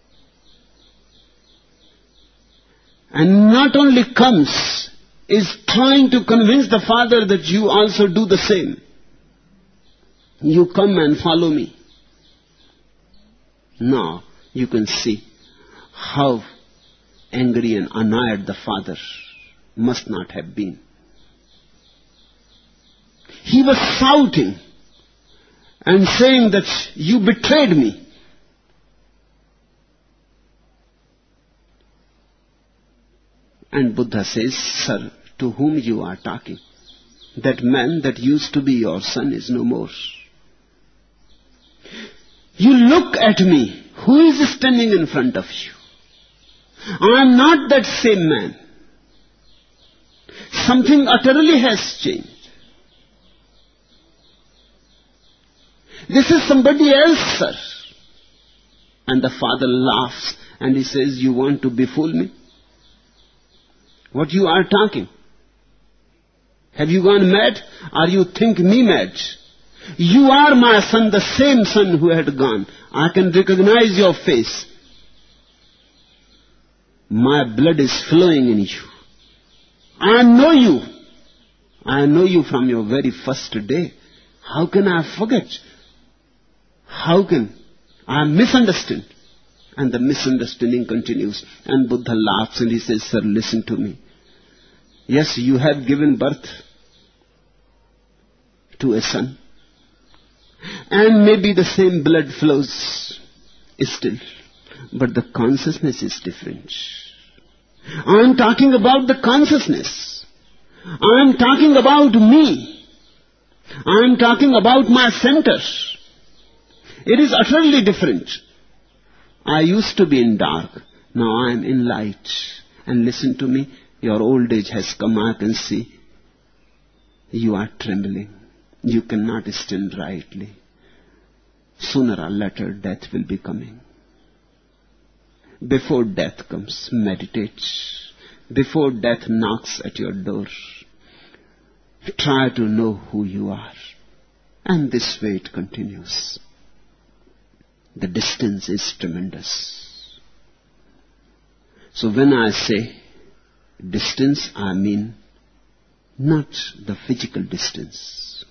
And not only comes, is trying to convince the father that you also do the same. You come and follow me. Now you can see how angry and annoyed the father must not have been. He was shouting and saying that you betrayed me. And Buddha says, sir, to whom you are talking? That man that used to be your son is no more. You look at me. Who is standing in front of you? I am not that same man. Something utterly has changed. This is somebody else, sir. And the father laughs and he says, you want to befool me? What you are talking? Have you gone mad? Or you think me mad? You are my son, the same son who had gone. I can recognize your face. My blood is flowing in you. I know you. I know you from your very first day. How can I forget? How can I misunderstand? And the misunderstanding continues. And Buddha laughs and he says, sir, listen to me. Yes, you have given birth to a son. And maybe the same blood flows still. But the consciousness is different. I am talking about the consciousness. I am talking about me. I am talking about my center. It is utterly different. I used to be in dark. Now I am in light. And listen to me. Your old age has come. I can see. You are trembling. You cannot stand rightly. Sooner or later death will be coming. Before death comes, meditate. Before death knocks at your door, try to know who you are. And this way it continues. The distance is tremendous. So when I say distance, I mean not the physical distance.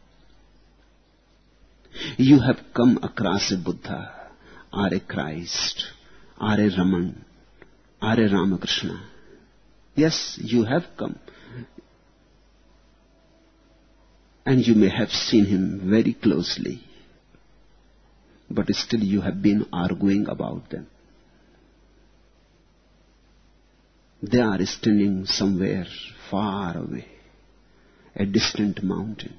You have come across a Buddha, or a Christ, or a Raman, or a Ramakrishna. Yes, you have come. And you may have seen him very closely. But still you have been arguing about them. They are standing somewhere far away, a distant mountain.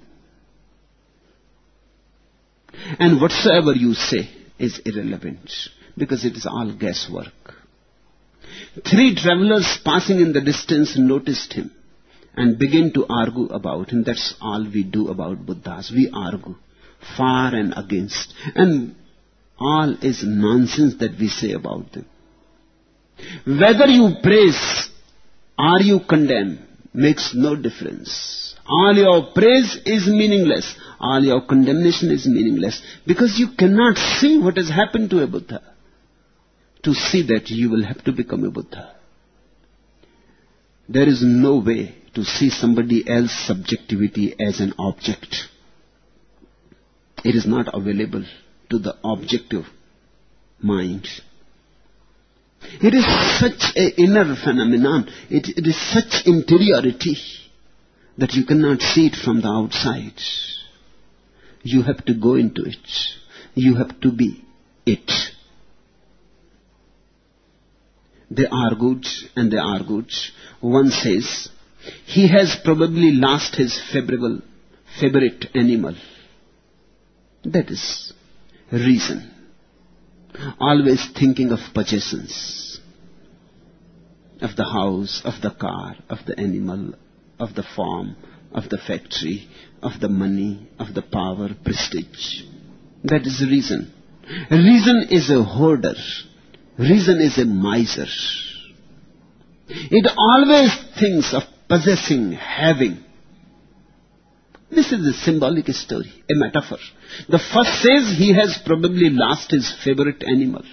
And whatsoever you say is irrelevant, because it is all guesswork. Three travelers passing in the distance noticed him and began to argue about him. That's all we do about Buddhas. We argue far and against. And all is nonsense that we say about them. Whether you praise or you condemn makes no difference. All your praise is meaningless. All your condemnation is meaningless. Because you cannot see what has happened to a Buddha. To see that, you will have to become a Buddha. There is no way to see somebody else's subjectivity as an object. It is not available to the objective mind. It is such an inner phenomenon. It, it is such interiority that you cannot see it from the outside. You have to go into it. You have to be it. They argued and they argued. One says, he has probably lost his favorable, favorite animal. That is reason. Always thinking of possessions. Of the house, of the car, of the animal, of the farm, of the factory, of the money, of the power, prestige. That is reason. Reason is a hoarder. Reason is a miser. It always thinks of possessing, having. This is a symbolic story, a metaphor. The first says he has probably lost his favorite animal.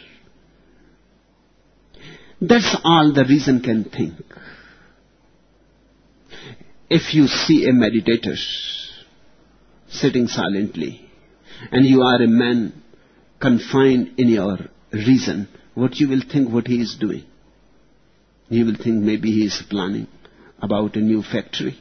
That's all the reason can think. If you see a meditator sitting silently, and you are a man confined in your reason, what you will think what he is doing? You will think maybe he is planning about a new factory,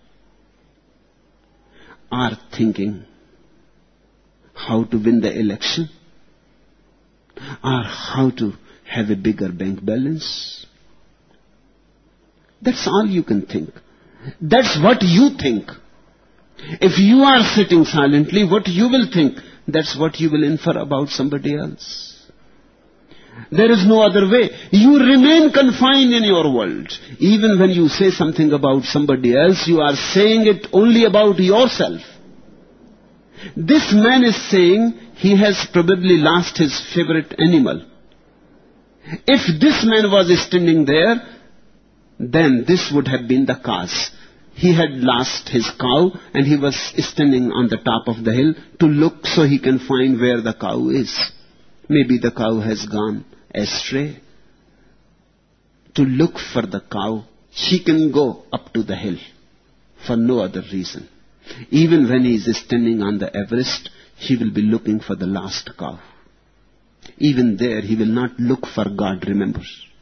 or thinking how to win the election, or how to have a bigger bank balance. That's all you can think. That's what you think. If you are sitting silently, what you will think, that's what you will infer about somebody else. There is no other way. You remain confined in your world. Even when you say something about somebody else, you are saying it only about yourself. This man is saying he has probably lost his favorite animal. If this man was standing there, then this would have been the cause. He had lost his cow and he was standing on the top of the hill to look so he can find where the cow is. Maybe the cow has gone astray. To look for the cow, she can go up to the hill for no other reason. Even when he is standing on the Everest, he will be looking for the lost cow. Even there, he will not look for God, remember.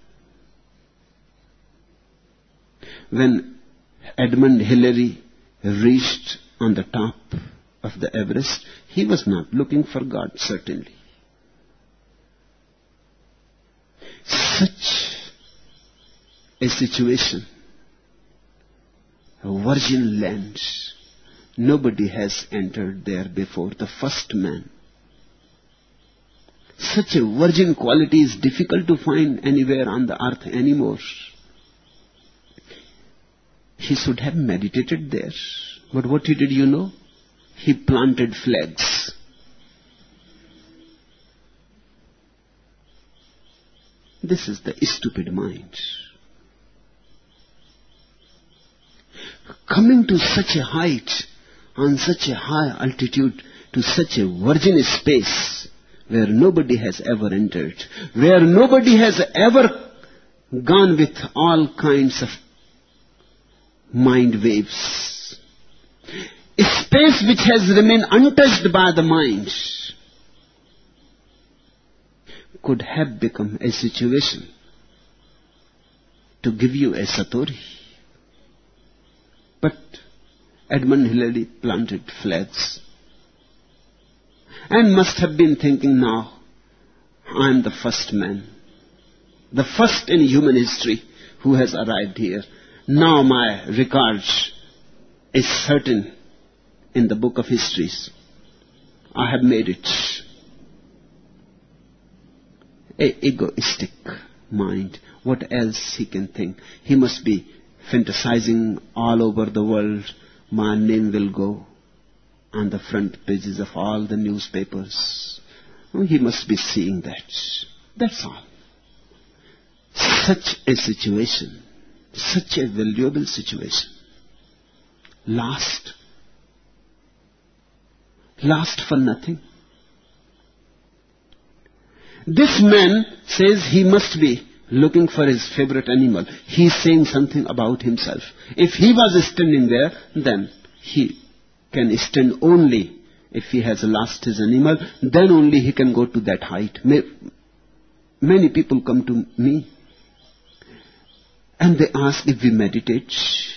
When Edmund Hillary reached on the top of the Everest, he was not looking for God, certainly. Such a situation, a virgin land, nobody has entered there before, the first man. Such a virgin quality is difficult to find anywhere on the earth anymore. He should have meditated there. But what he did, you know? He planted flags. This is the stupid mind. Coming to such a height, on such a high altitude, to such a virgin space, where nobody has ever entered, where nobody has ever gone with all kinds of mind waves. A space which has remained untouched by the mind could have become a situation to give you a satori. But Edmund Hillary planted flags and must have been thinking, now I am the first man, the first in human history who has arrived here. Now my record is certain in the book of histories. I have made it. A egoistic mind. What else he can think? He must be fantasizing all over the world. My name will go on the front pages of all the newspapers. He must be seeing that. That's all. Such a situation, such a valuable situation, lost. Lost for nothing. This man says he must be looking for his favorite animal. He's saying something about himself. If he was standing there, then he can stand only if he has lost his animal. Then only he can go to that height. Many people come to me and they ask, if we meditate,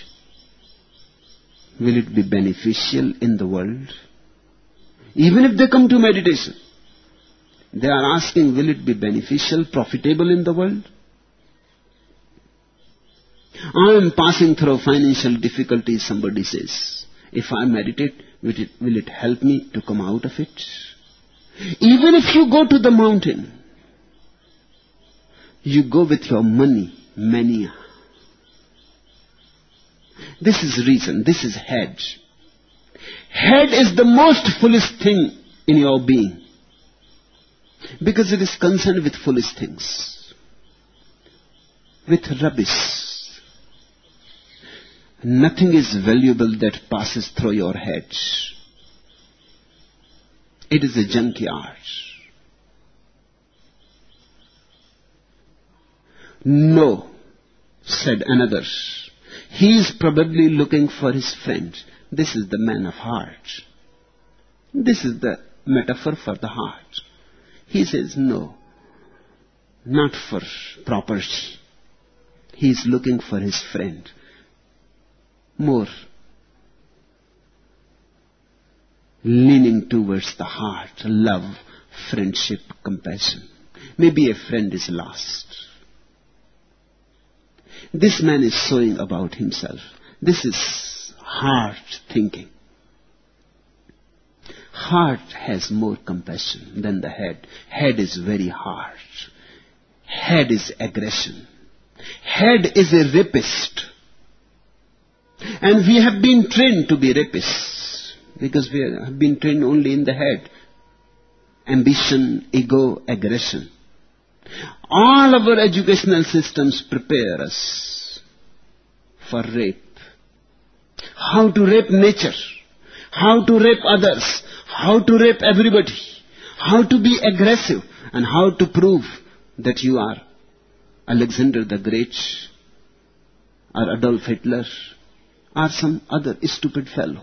will it be beneficial in the world? Even if they come to meditation, they are asking, will it be beneficial, profitable in the world? I am passing through financial difficulties, somebody says. If I meditate, will it, will it help me to come out of it? Even if you go to the mountain, you go with your money, mania. This is reason, this is head. Head is the most foolish thing in your being, because it is concerned with foolish things, with rubbish. Nothing is valuable that passes through your head. It is a junkyard. No, said another. He is probably looking for his friend. This is the man of heart. This is the metaphor for the heart. He says, no, not for property. He is looking for his friend. More leaning towards the heart, love, friendship, compassion. Maybe a friend is lost. This man is sowing about himself. This is heart thinking. Heart has more compassion than the head. Head is very hard. Head is aggression. Head is a rapist. And we have been trained to be rapists, because we have been trained only in the head. Ambition, ego, aggression. All our educational systems prepare us for rape. How to rape nature, how to rape others, how to rape everybody, how to be aggressive, and how to prove that you are Alexander the Great, or Adolf Hitler, or some other stupid fellow.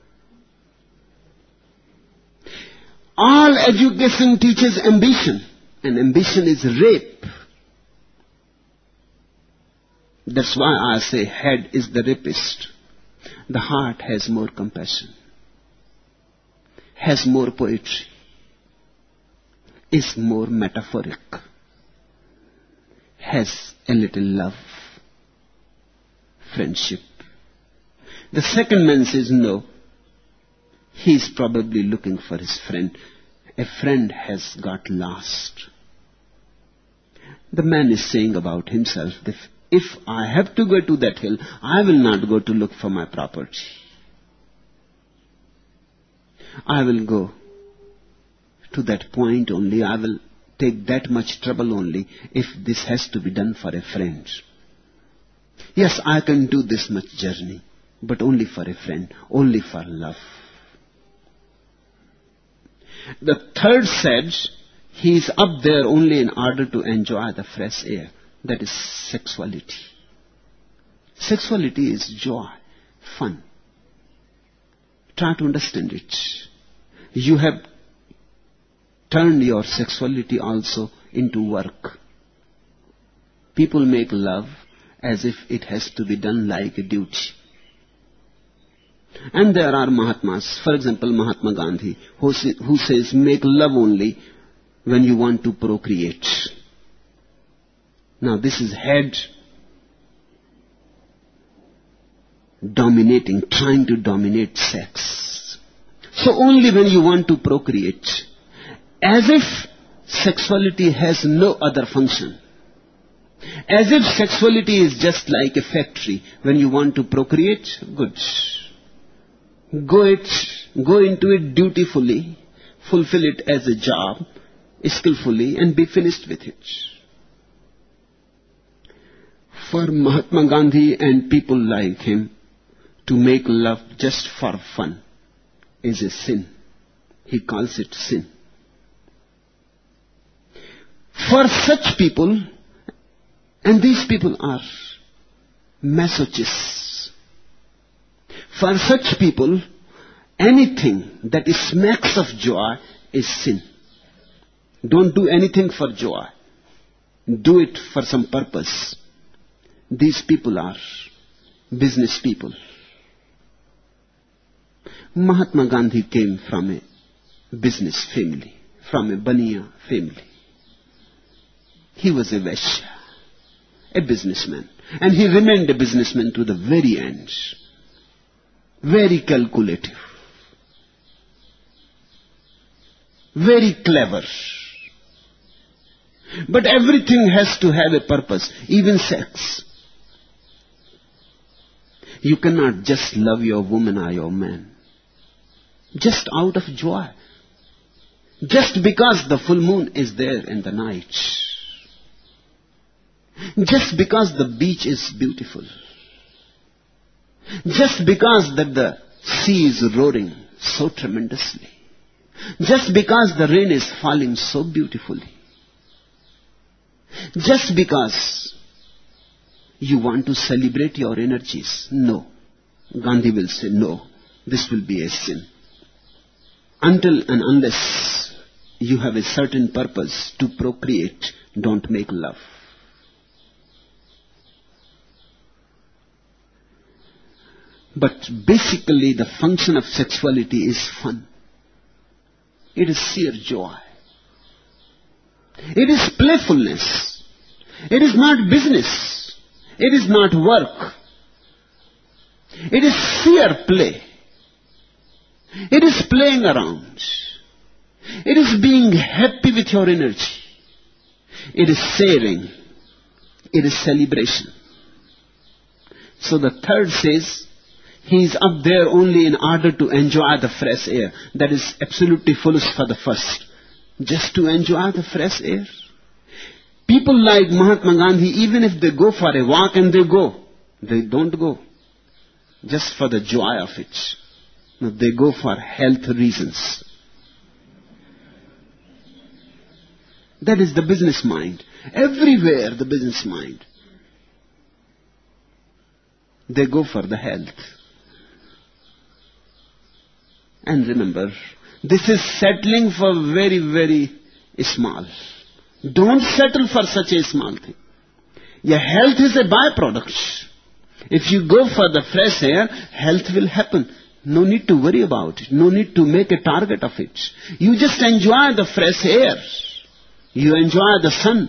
All education teaches ambition, and ambition is rape. That's why I say head is the rapist. The heart has more compassion, has more poetry, is more metaphoric, has a little love, friendship. The second man says, no, he is probably looking for his friend. A friend has got lost. The man is saying about himself, that if I have to go to that hill, I will not go to look for my property. I will go to that point only. I will take that much trouble only if this has to be done for a friend. Yes, I can do this much journey, but only for a friend, only for love. The third said, he is up there only in order to enjoy the fresh air. That is sexuality. Sexuality is joy, fun. Try to understand it. You have turned your sexuality also into work. People make love as if it has to be done like a duty. And there are Mahatmas, for example Mahatma Gandhi, who, say, who says make love only when you want to procreate. Now this is head dominating, trying to dominate sex. So only when you want to procreate, as if sexuality has no other function. As if sexuality is just like a factory. When you want to procreate, good. Go it, go into it dutifully, fulfill it as a job, skillfully, and be finished with it. For Mahatma Gandhi and people like him, to make love just for fun is a sin. He calls it sin. For such people, and these people are masochists, for such people, anything that smacks of joy is sin. Don't do anything for joy. Do it for some purpose. These people are business people. Mahatma Gandhi came from a business family, from a Baniya family. He was a Vaishya, a businessman. And he remained a businessman to the very end. Very calculative. Very clever. But everything has to have a purpose, even sex. You cannot just love your woman or your man just out of joy, just because the full moon is there in the night, just because the beach is beautiful, just because that the sea is roaring so tremendously, just because the rain is falling so beautifully, just because you want to celebrate your energies. No. Gandhi will say, no, this will be a sin. Until and unless you have a certain purpose to procreate, don't make love. But basically the function of sexuality is fun. It is sheer joy. It is playfulness. It is not business. It is not work. It is sheer play. It is playing around. It is being happy with your energy. It is sharing. It is celebration. So the third says, he is up there only in order to enjoy the fresh air. That is absolutely foolish for the first. Just to enjoy the fresh air. People like Mahatma Gandhi, even if they go for a walk and they go, they don't go just for the joy of it. No, they go for health reasons. That is the business mind. Everywhere the business mind. They go for the health. And remember, this is settling for very, very small. Don't settle for such a small thing. Your health is a byproduct. If you go for the fresh air, health will happen. No need to worry about it. No need to make a target of it. You just enjoy the fresh air. You enjoy the sun.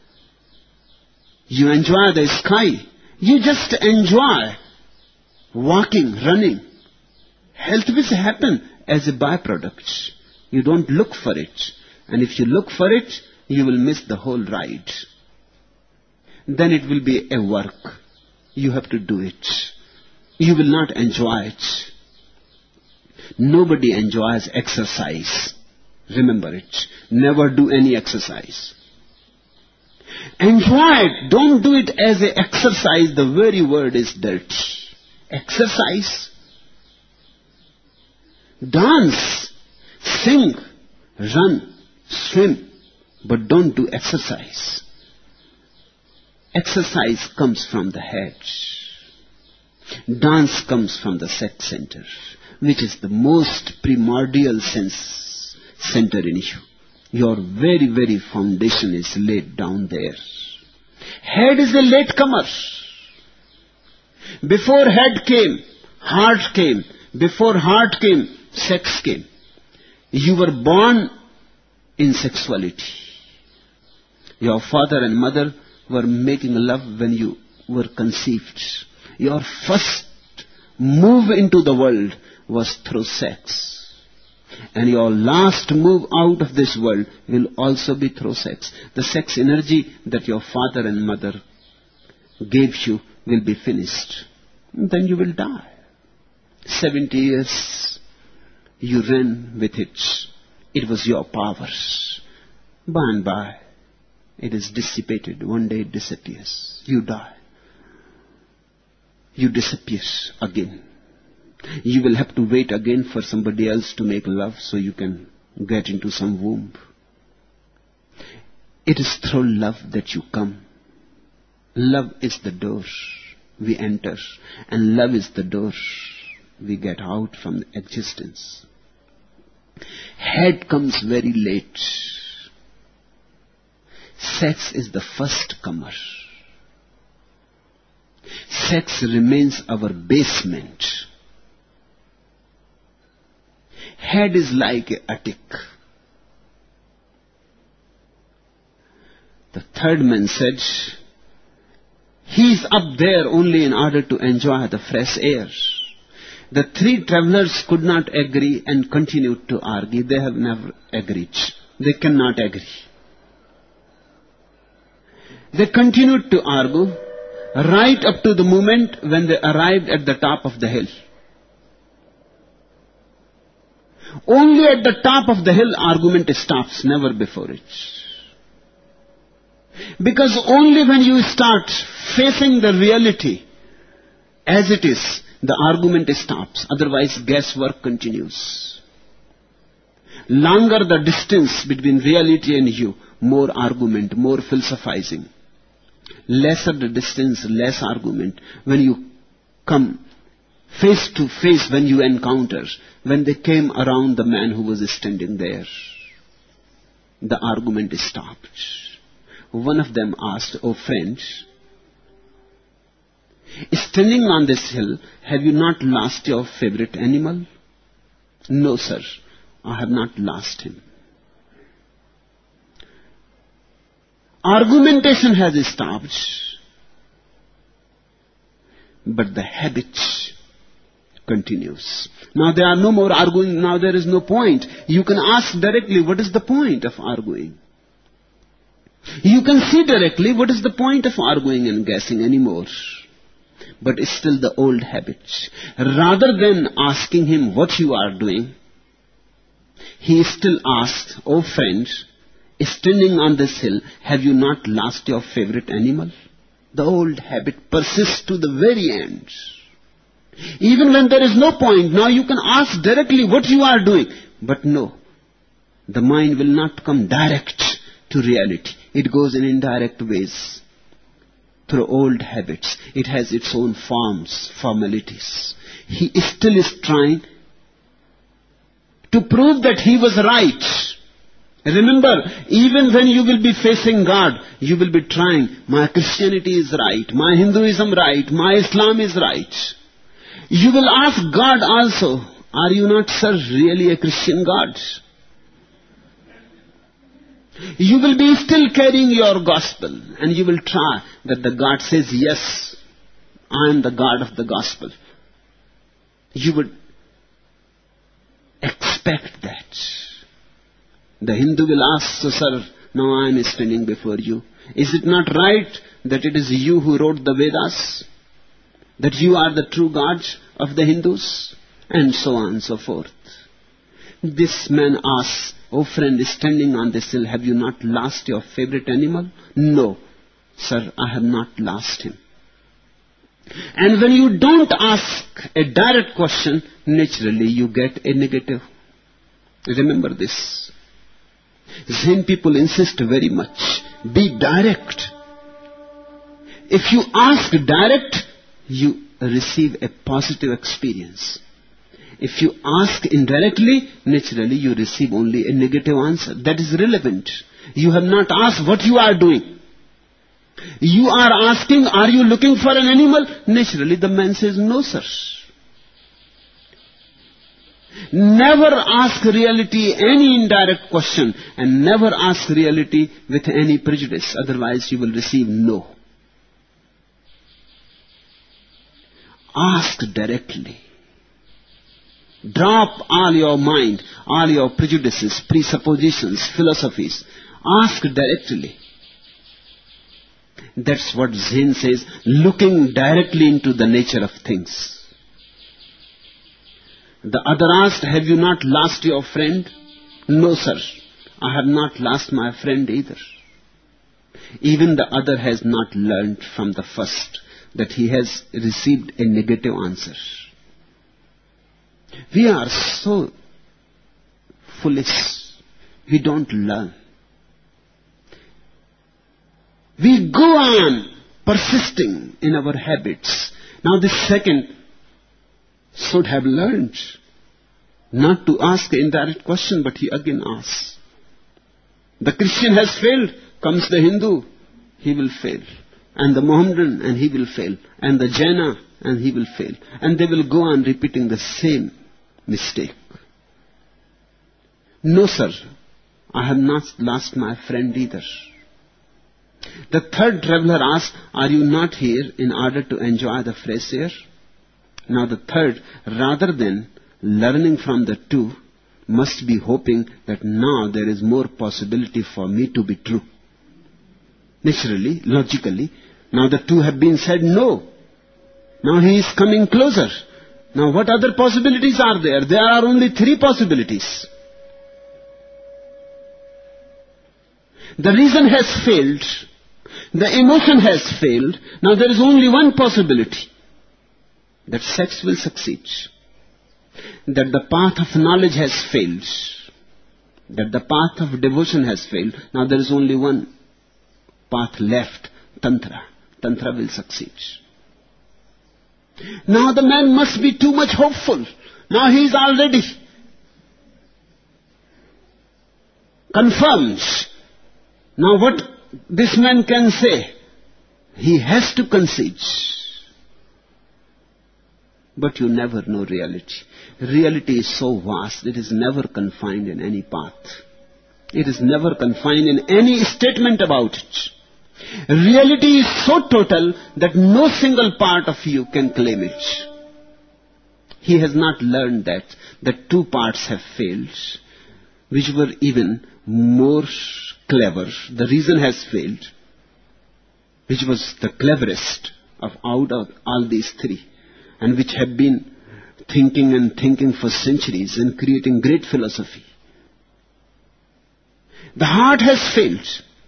You enjoy the sky. You just enjoy walking, running. Health will happen as a byproduct. You don't look for it. And if you look for it, you will miss the whole ride. Then it will be a work. You have to do it. You will not enjoy it. Nobody enjoys exercise. Remember it. Never do any exercise. Enjoy it. Don't do it as an exercise. The very word is dirty. Exercise. Dance. Sing. Run. Swim. But don't do exercise. Exercise comes from the head. Dance comes from the sex center, which is the most primordial sense center in you. Your very, very foundation is laid down there. Head is a latecomer. Before head came, heart came. Before heart came, sex came. You were born in sexuality. Your father and mother were making love when you were conceived. Your first move into the world was through sex. And your last move out of this world will also be through sex. The sex energy that your father and mother gave you will be finished. And then you will die. Seventy years you ran with it. It was your powers. By and by, it is dissipated. One day it disappears. You die. You disappear again. You will have to wait again for somebody else to make love so you can get into some womb. It is through love that you come. Love is the door we enter, and love is the door we get out from existence. Head comes very late. Sex is the first comer. Sex remains our basement. Head is like an attic. The third man said, he is up there only in order to enjoy the fresh air. The three travelers could not agree and continued to argue. They have never agreed. They cannot agree. They continued to argue right up to the moment when they arrived at the top of the hill. Only at the top of the hill argument stops, never before it. Because only when you start facing the reality as it is, the argument stops. Otherwise, guesswork continues. Longer the distance between reality and you, more argument, more philosophizing. Lesser the distance, less argument. When you come face to face, when you encounter, when they came around the man who was standing there, the argument stopped. One of them asked, "Oh friend, standing on this hill, have you not lost your favorite animal?" "No, sir, I have not lost him." Argumentation has stopped, but the habit continues. Now there are no more arguing, now there is no point. You can ask directly, what is the point of arguing? You can see directly, what is the point of arguing and guessing anymore? But it's still the old habit. Rather than asking him what you are doing, he still asks, "Oh friend, standing on this hill, have you not lost your favorite animal?" The old habit persists to the very end. Even when there is no point, now you can ask directly what you are doing. But no, the mind will not come direct to reality. It goes in indirect ways. Through old habits. It has its own forms, formalities. He still is trying to prove that he was right. Remember, even when you will be facing God, you will be trying, my Christianity is right, my Hinduism right, my Islam is right. You will ask God also, are you not, sir, really a Christian God? You will be still carrying your gospel, and you will try that the God says, yes, I am the God of the gospel. You would expect that. The Hindu will ask, "So sir, now I am standing before you. Is it not right that it is you who wrote the Vedas? That you are the true God of the Hindus?" And so on and so forth. This man asks, "Oh friend, standing on this hill, have you not lost your favorite animal?" "No, sir, I have not lost him." And when you don't ask a direct question, naturally you get a negative. Remember this. Zen people insist very much. Be direct. If you ask direct, you receive a positive experience. If you ask indirectly, naturally you receive only a negative answer. That is relevant. You have not asked what you are doing. You are asking, are you looking for an animal? Naturally, the man says, no, sir. Never ask reality any indirect question, and never ask reality with any prejudice. Otherwise, you will receive no. Ask directly. Drop all your mind, all your prejudices, presuppositions, philosophies. Ask directly. That's what Zen says, looking directly into the nature of things. The other asked, have you not lost your friend? No, sir. I have not lost my friend either. Even the other has not learned from the first that he has received a negative answer. We are so foolish. We don't learn. We go on persisting in our habits. Now the second should have learned not to ask an indirect question, but he again asks. The Christian has failed, comes the Hindu, he will fail. And the Mohammedan, and he will fail. And the Jaina, and he will fail. And they will go on repeating the same mistake. No, sir, I have not lost my friend either. The third traveler asked, are you not here in order to enjoy the fresh air? Now the third, rather than learning from the two, must be hoping that now there is more possibility for me to be true. Naturally, logically, now the two have been said no. Now he is coming closer. Now what other possibilities are there? There are only three possibilities. The reason has failed. The emotion has failed. Now there is only one possibility. That sex will succeed. That the path of knowledge has failed. That the path of devotion has failed. Now there is only one path left. Tantra. Tantra will succeed. Now the man must be too much hopeful. Now he is already confirmed. Now what this man can say? He has to concede. But you never know reality. Reality is so vast, it is never confined in any path. It is never confined in any statement about it. Reality is so total that no single part of you can claim it. He has not learned that, that two parts have failed, which were even more clever. The reason has failed, which was the cleverest of out of all these three, and which have been thinking and thinking for centuries and creating great philosophy. The heart has failed,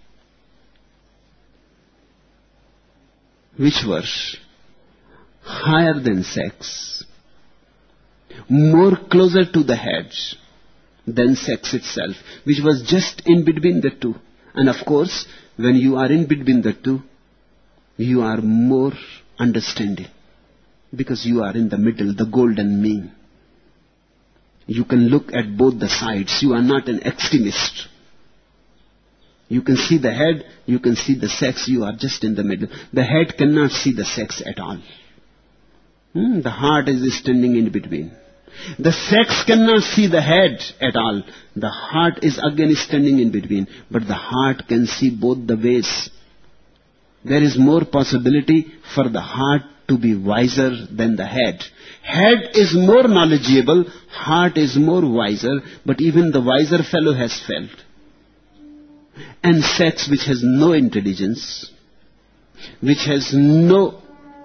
which was higher than sex, more closer to the head than sex itself, which was just in between the two. And of course, when you are in between the two, you are more understanding. Because you are in the middle, the golden mean. You can look at both the sides. You are not an extremist. You can see the head, you can see the sex, you are just in the middle. The head cannot see the sex at all. Hmm, the heart is standing in between. The sex cannot see the head at all. The heart is again standing in between. But the heart can see both the ways. There is more possibility for the heart to be wiser than the head. Head is more knowledgeable, heart is more wiser, but even the wiser fellow has failed. And sex, which has no intelligence, which has no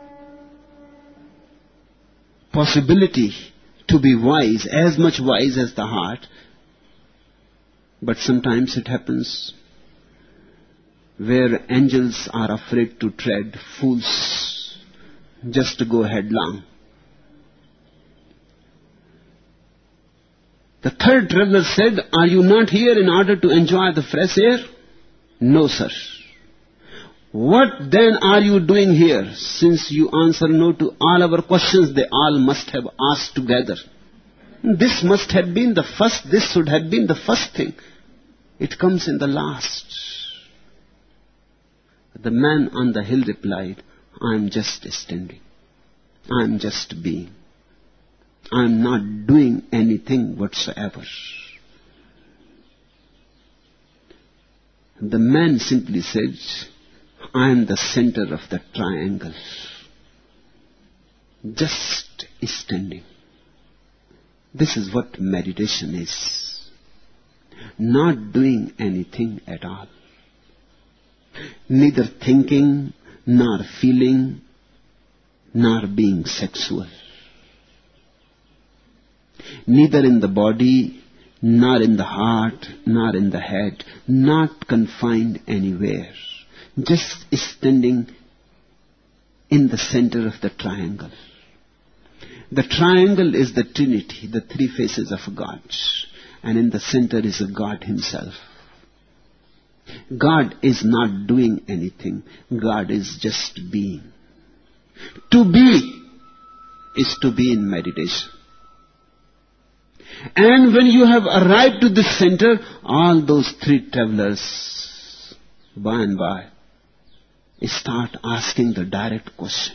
possibility to be wise, as much wise as the heart, but sometimes it happens where angels are afraid to tread, fools just to go headlong. The third traveler said, are you not here in order to enjoy the fresh air? No, sir. What then are you doing here? Since you answer no to all our questions, they all must have asked together. This must have been the first, this should have been the first thing. It comes in the last. The man on the hill replied, I am just standing. I am just being. I am not doing anything whatsoever. The man simply said, I am the center of the triangle. Just standing. This is what meditation is. Not doing anything at all. Neither thinking, nor feeling, nor being sexual. Neither in the body, nor in the heart, nor in the head, not confined anywhere. Just standing in the center of the triangle. The triangle is the Trinity, the three faces of God. And in the center is God Himself. God is not doing anything. God is just being. To be is to be in meditation. And when you have arrived to this center, all those three travelers, by and by, start asking the direct question.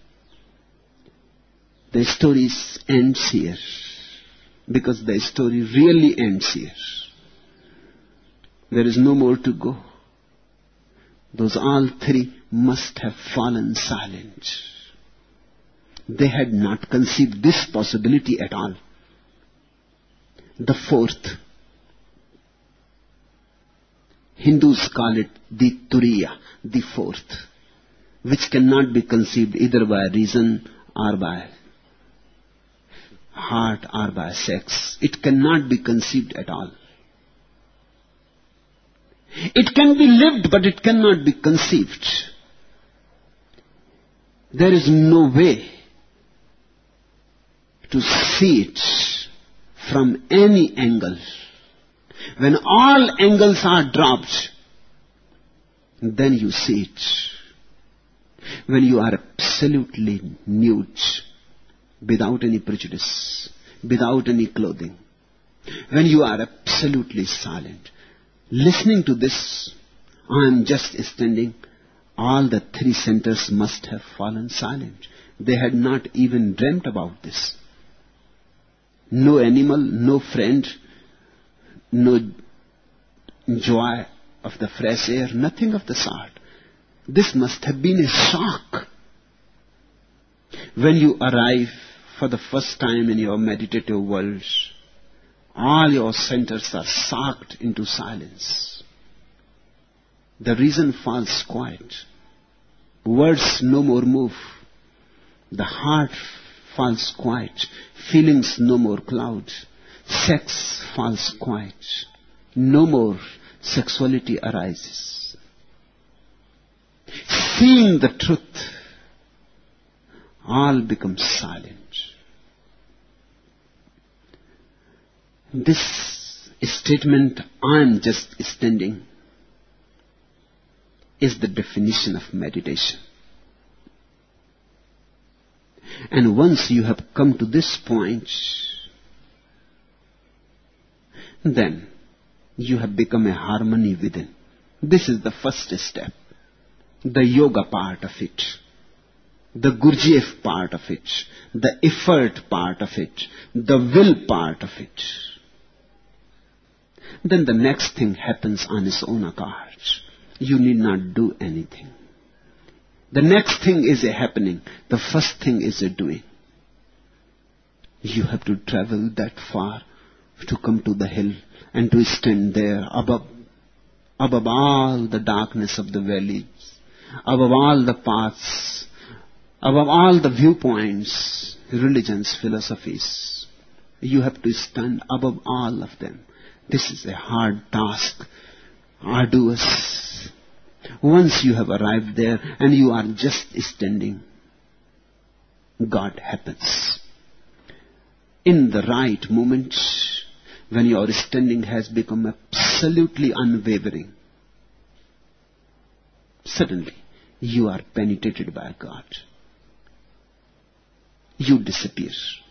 The story ends here, because the story really ends here. There is no more to go. Those all three must have fallen silent. They had not conceived this possibility at all. The fourth, Hindus call it the Turiya, the fourth, which cannot be conceived either by reason or by heart or by sex. It cannot be conceived at all. It can be lived, but it cannot be conceived. There is no way to see it from any angle. When all angles are dropped, then you see it. When you are absolutely nude, without any prejudice, without any clothing, when you are absolutely silent, listening to this, I am just standing, all the three centers must have fallen silent. They had not even dreamt about this. No animal, no friend, no joy of the fresh air, nothing of the sort. This must have been a shock. When you arrive for the first time in your meditative world, all your centers are sucked into silence. The reason falls quiet. Words no more move. The heart falls quiet. Feelings no more cloud. Sex falls quiet. No more sexuality arises. Seeing the truth, all becomes silent. This statement, I am just standing, is the definition of meditation. And once you have come to this point, then you have become a harmony within. This is the first step. The yoga part of it. The Gurdjieff part of it. The effort part of it. The will part of it. Then the next thing happens on its own account. You need not do anything. The next thing is a happening. The first thing is a doing. You have to travel that far to come to the hill and to stand there above, above all the darkness of the valleys, above all the paths, above all the viewpoints, religions, philosophies. You have to stand above all of them. This is a hard task, arduous. Once you have arrived there and you are just standing, God happens. In the right moment, when your standing has become absolutely unwavering, suddenly you are penetrated by God. You disappear.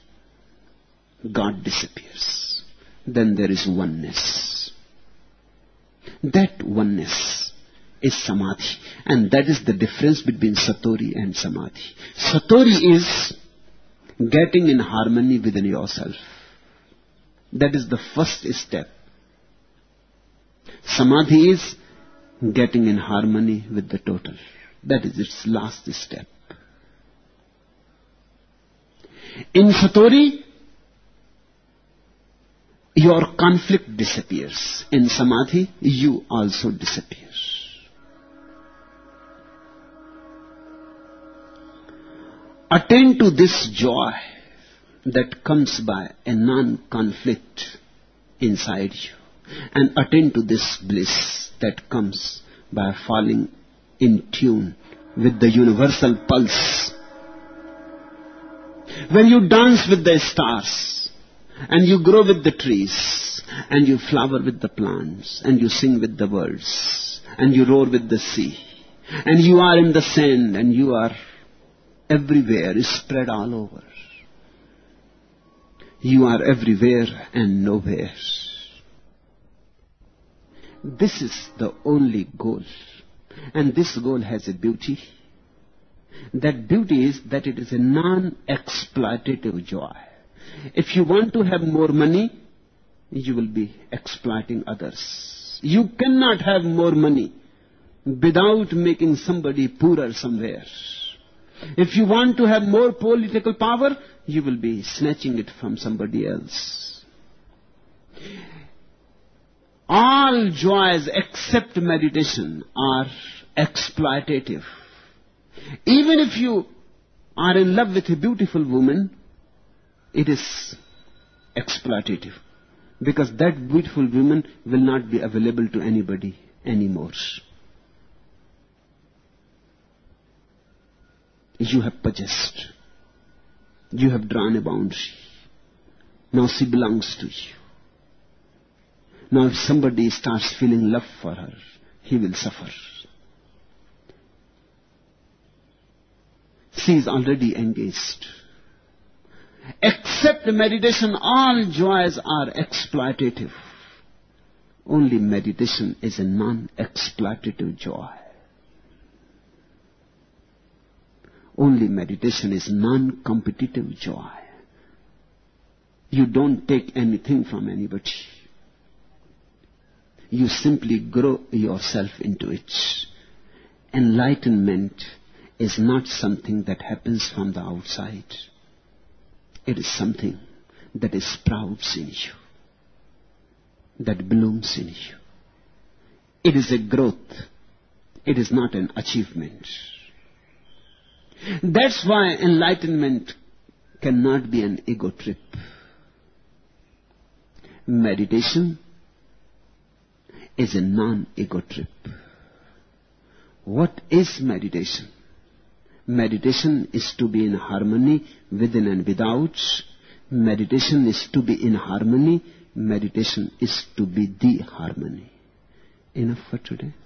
God disappears. Then there is oneness. That oneness is samadhi. And that is the difference between satori and samadhi. Satori is getting in harmony within yourself. That is the first step. Samadhi is getting in harmony with the total. That is its last step. In satori, your conflict disappears. In samadhi, you also disappear. Attain to this joy that comes by a non-conflict inside you, and attain to this bliss that comes by falling in tune with the universal pulse. When you dance with the stars, and you grow with the trees, and you flower with the plants, and you sing with the birds, and you roar with the sea, and you are in the sand, and you are everywhere, spread all over. You are everywhere and nowhere. This is the only goal. And this goal has a beauty. That beauty is that it is a non-exploitative joy. If you want to have more money, you will be exploiting others. You cannot have more money without making somebody poorer somewhere. If you want to have more political power, you will be snatching it from somebody else. All joys except meditation are exploitative. Even if you are in love with a beautiful woman, it is exploitative. Because that beautiful woman will not be available to anybody anymore. You have possessed. You have drawn a boundary. Now she belongs to you. Now if somebody starts feeling love for her, he will suffer. She is already engaged. Except meditation, all joys are exploitative. Only meditation is a non-exploitative joy. Only meditation is non-competitive joy. You don't take anything from anybody. You simply grow yourself into it. Enlightenment is not something that happens from the outside. It is something that sprouts in you, that blooms in you. It is a growth. It is not an achievement. That's why enlightenment cannot be an ego trip. Meditation is a non-ego trip. What is meditation? Meditation is to be in harmony within and without. Meditation is to be in harmony. Meditation is to be the harmony. Enough for today.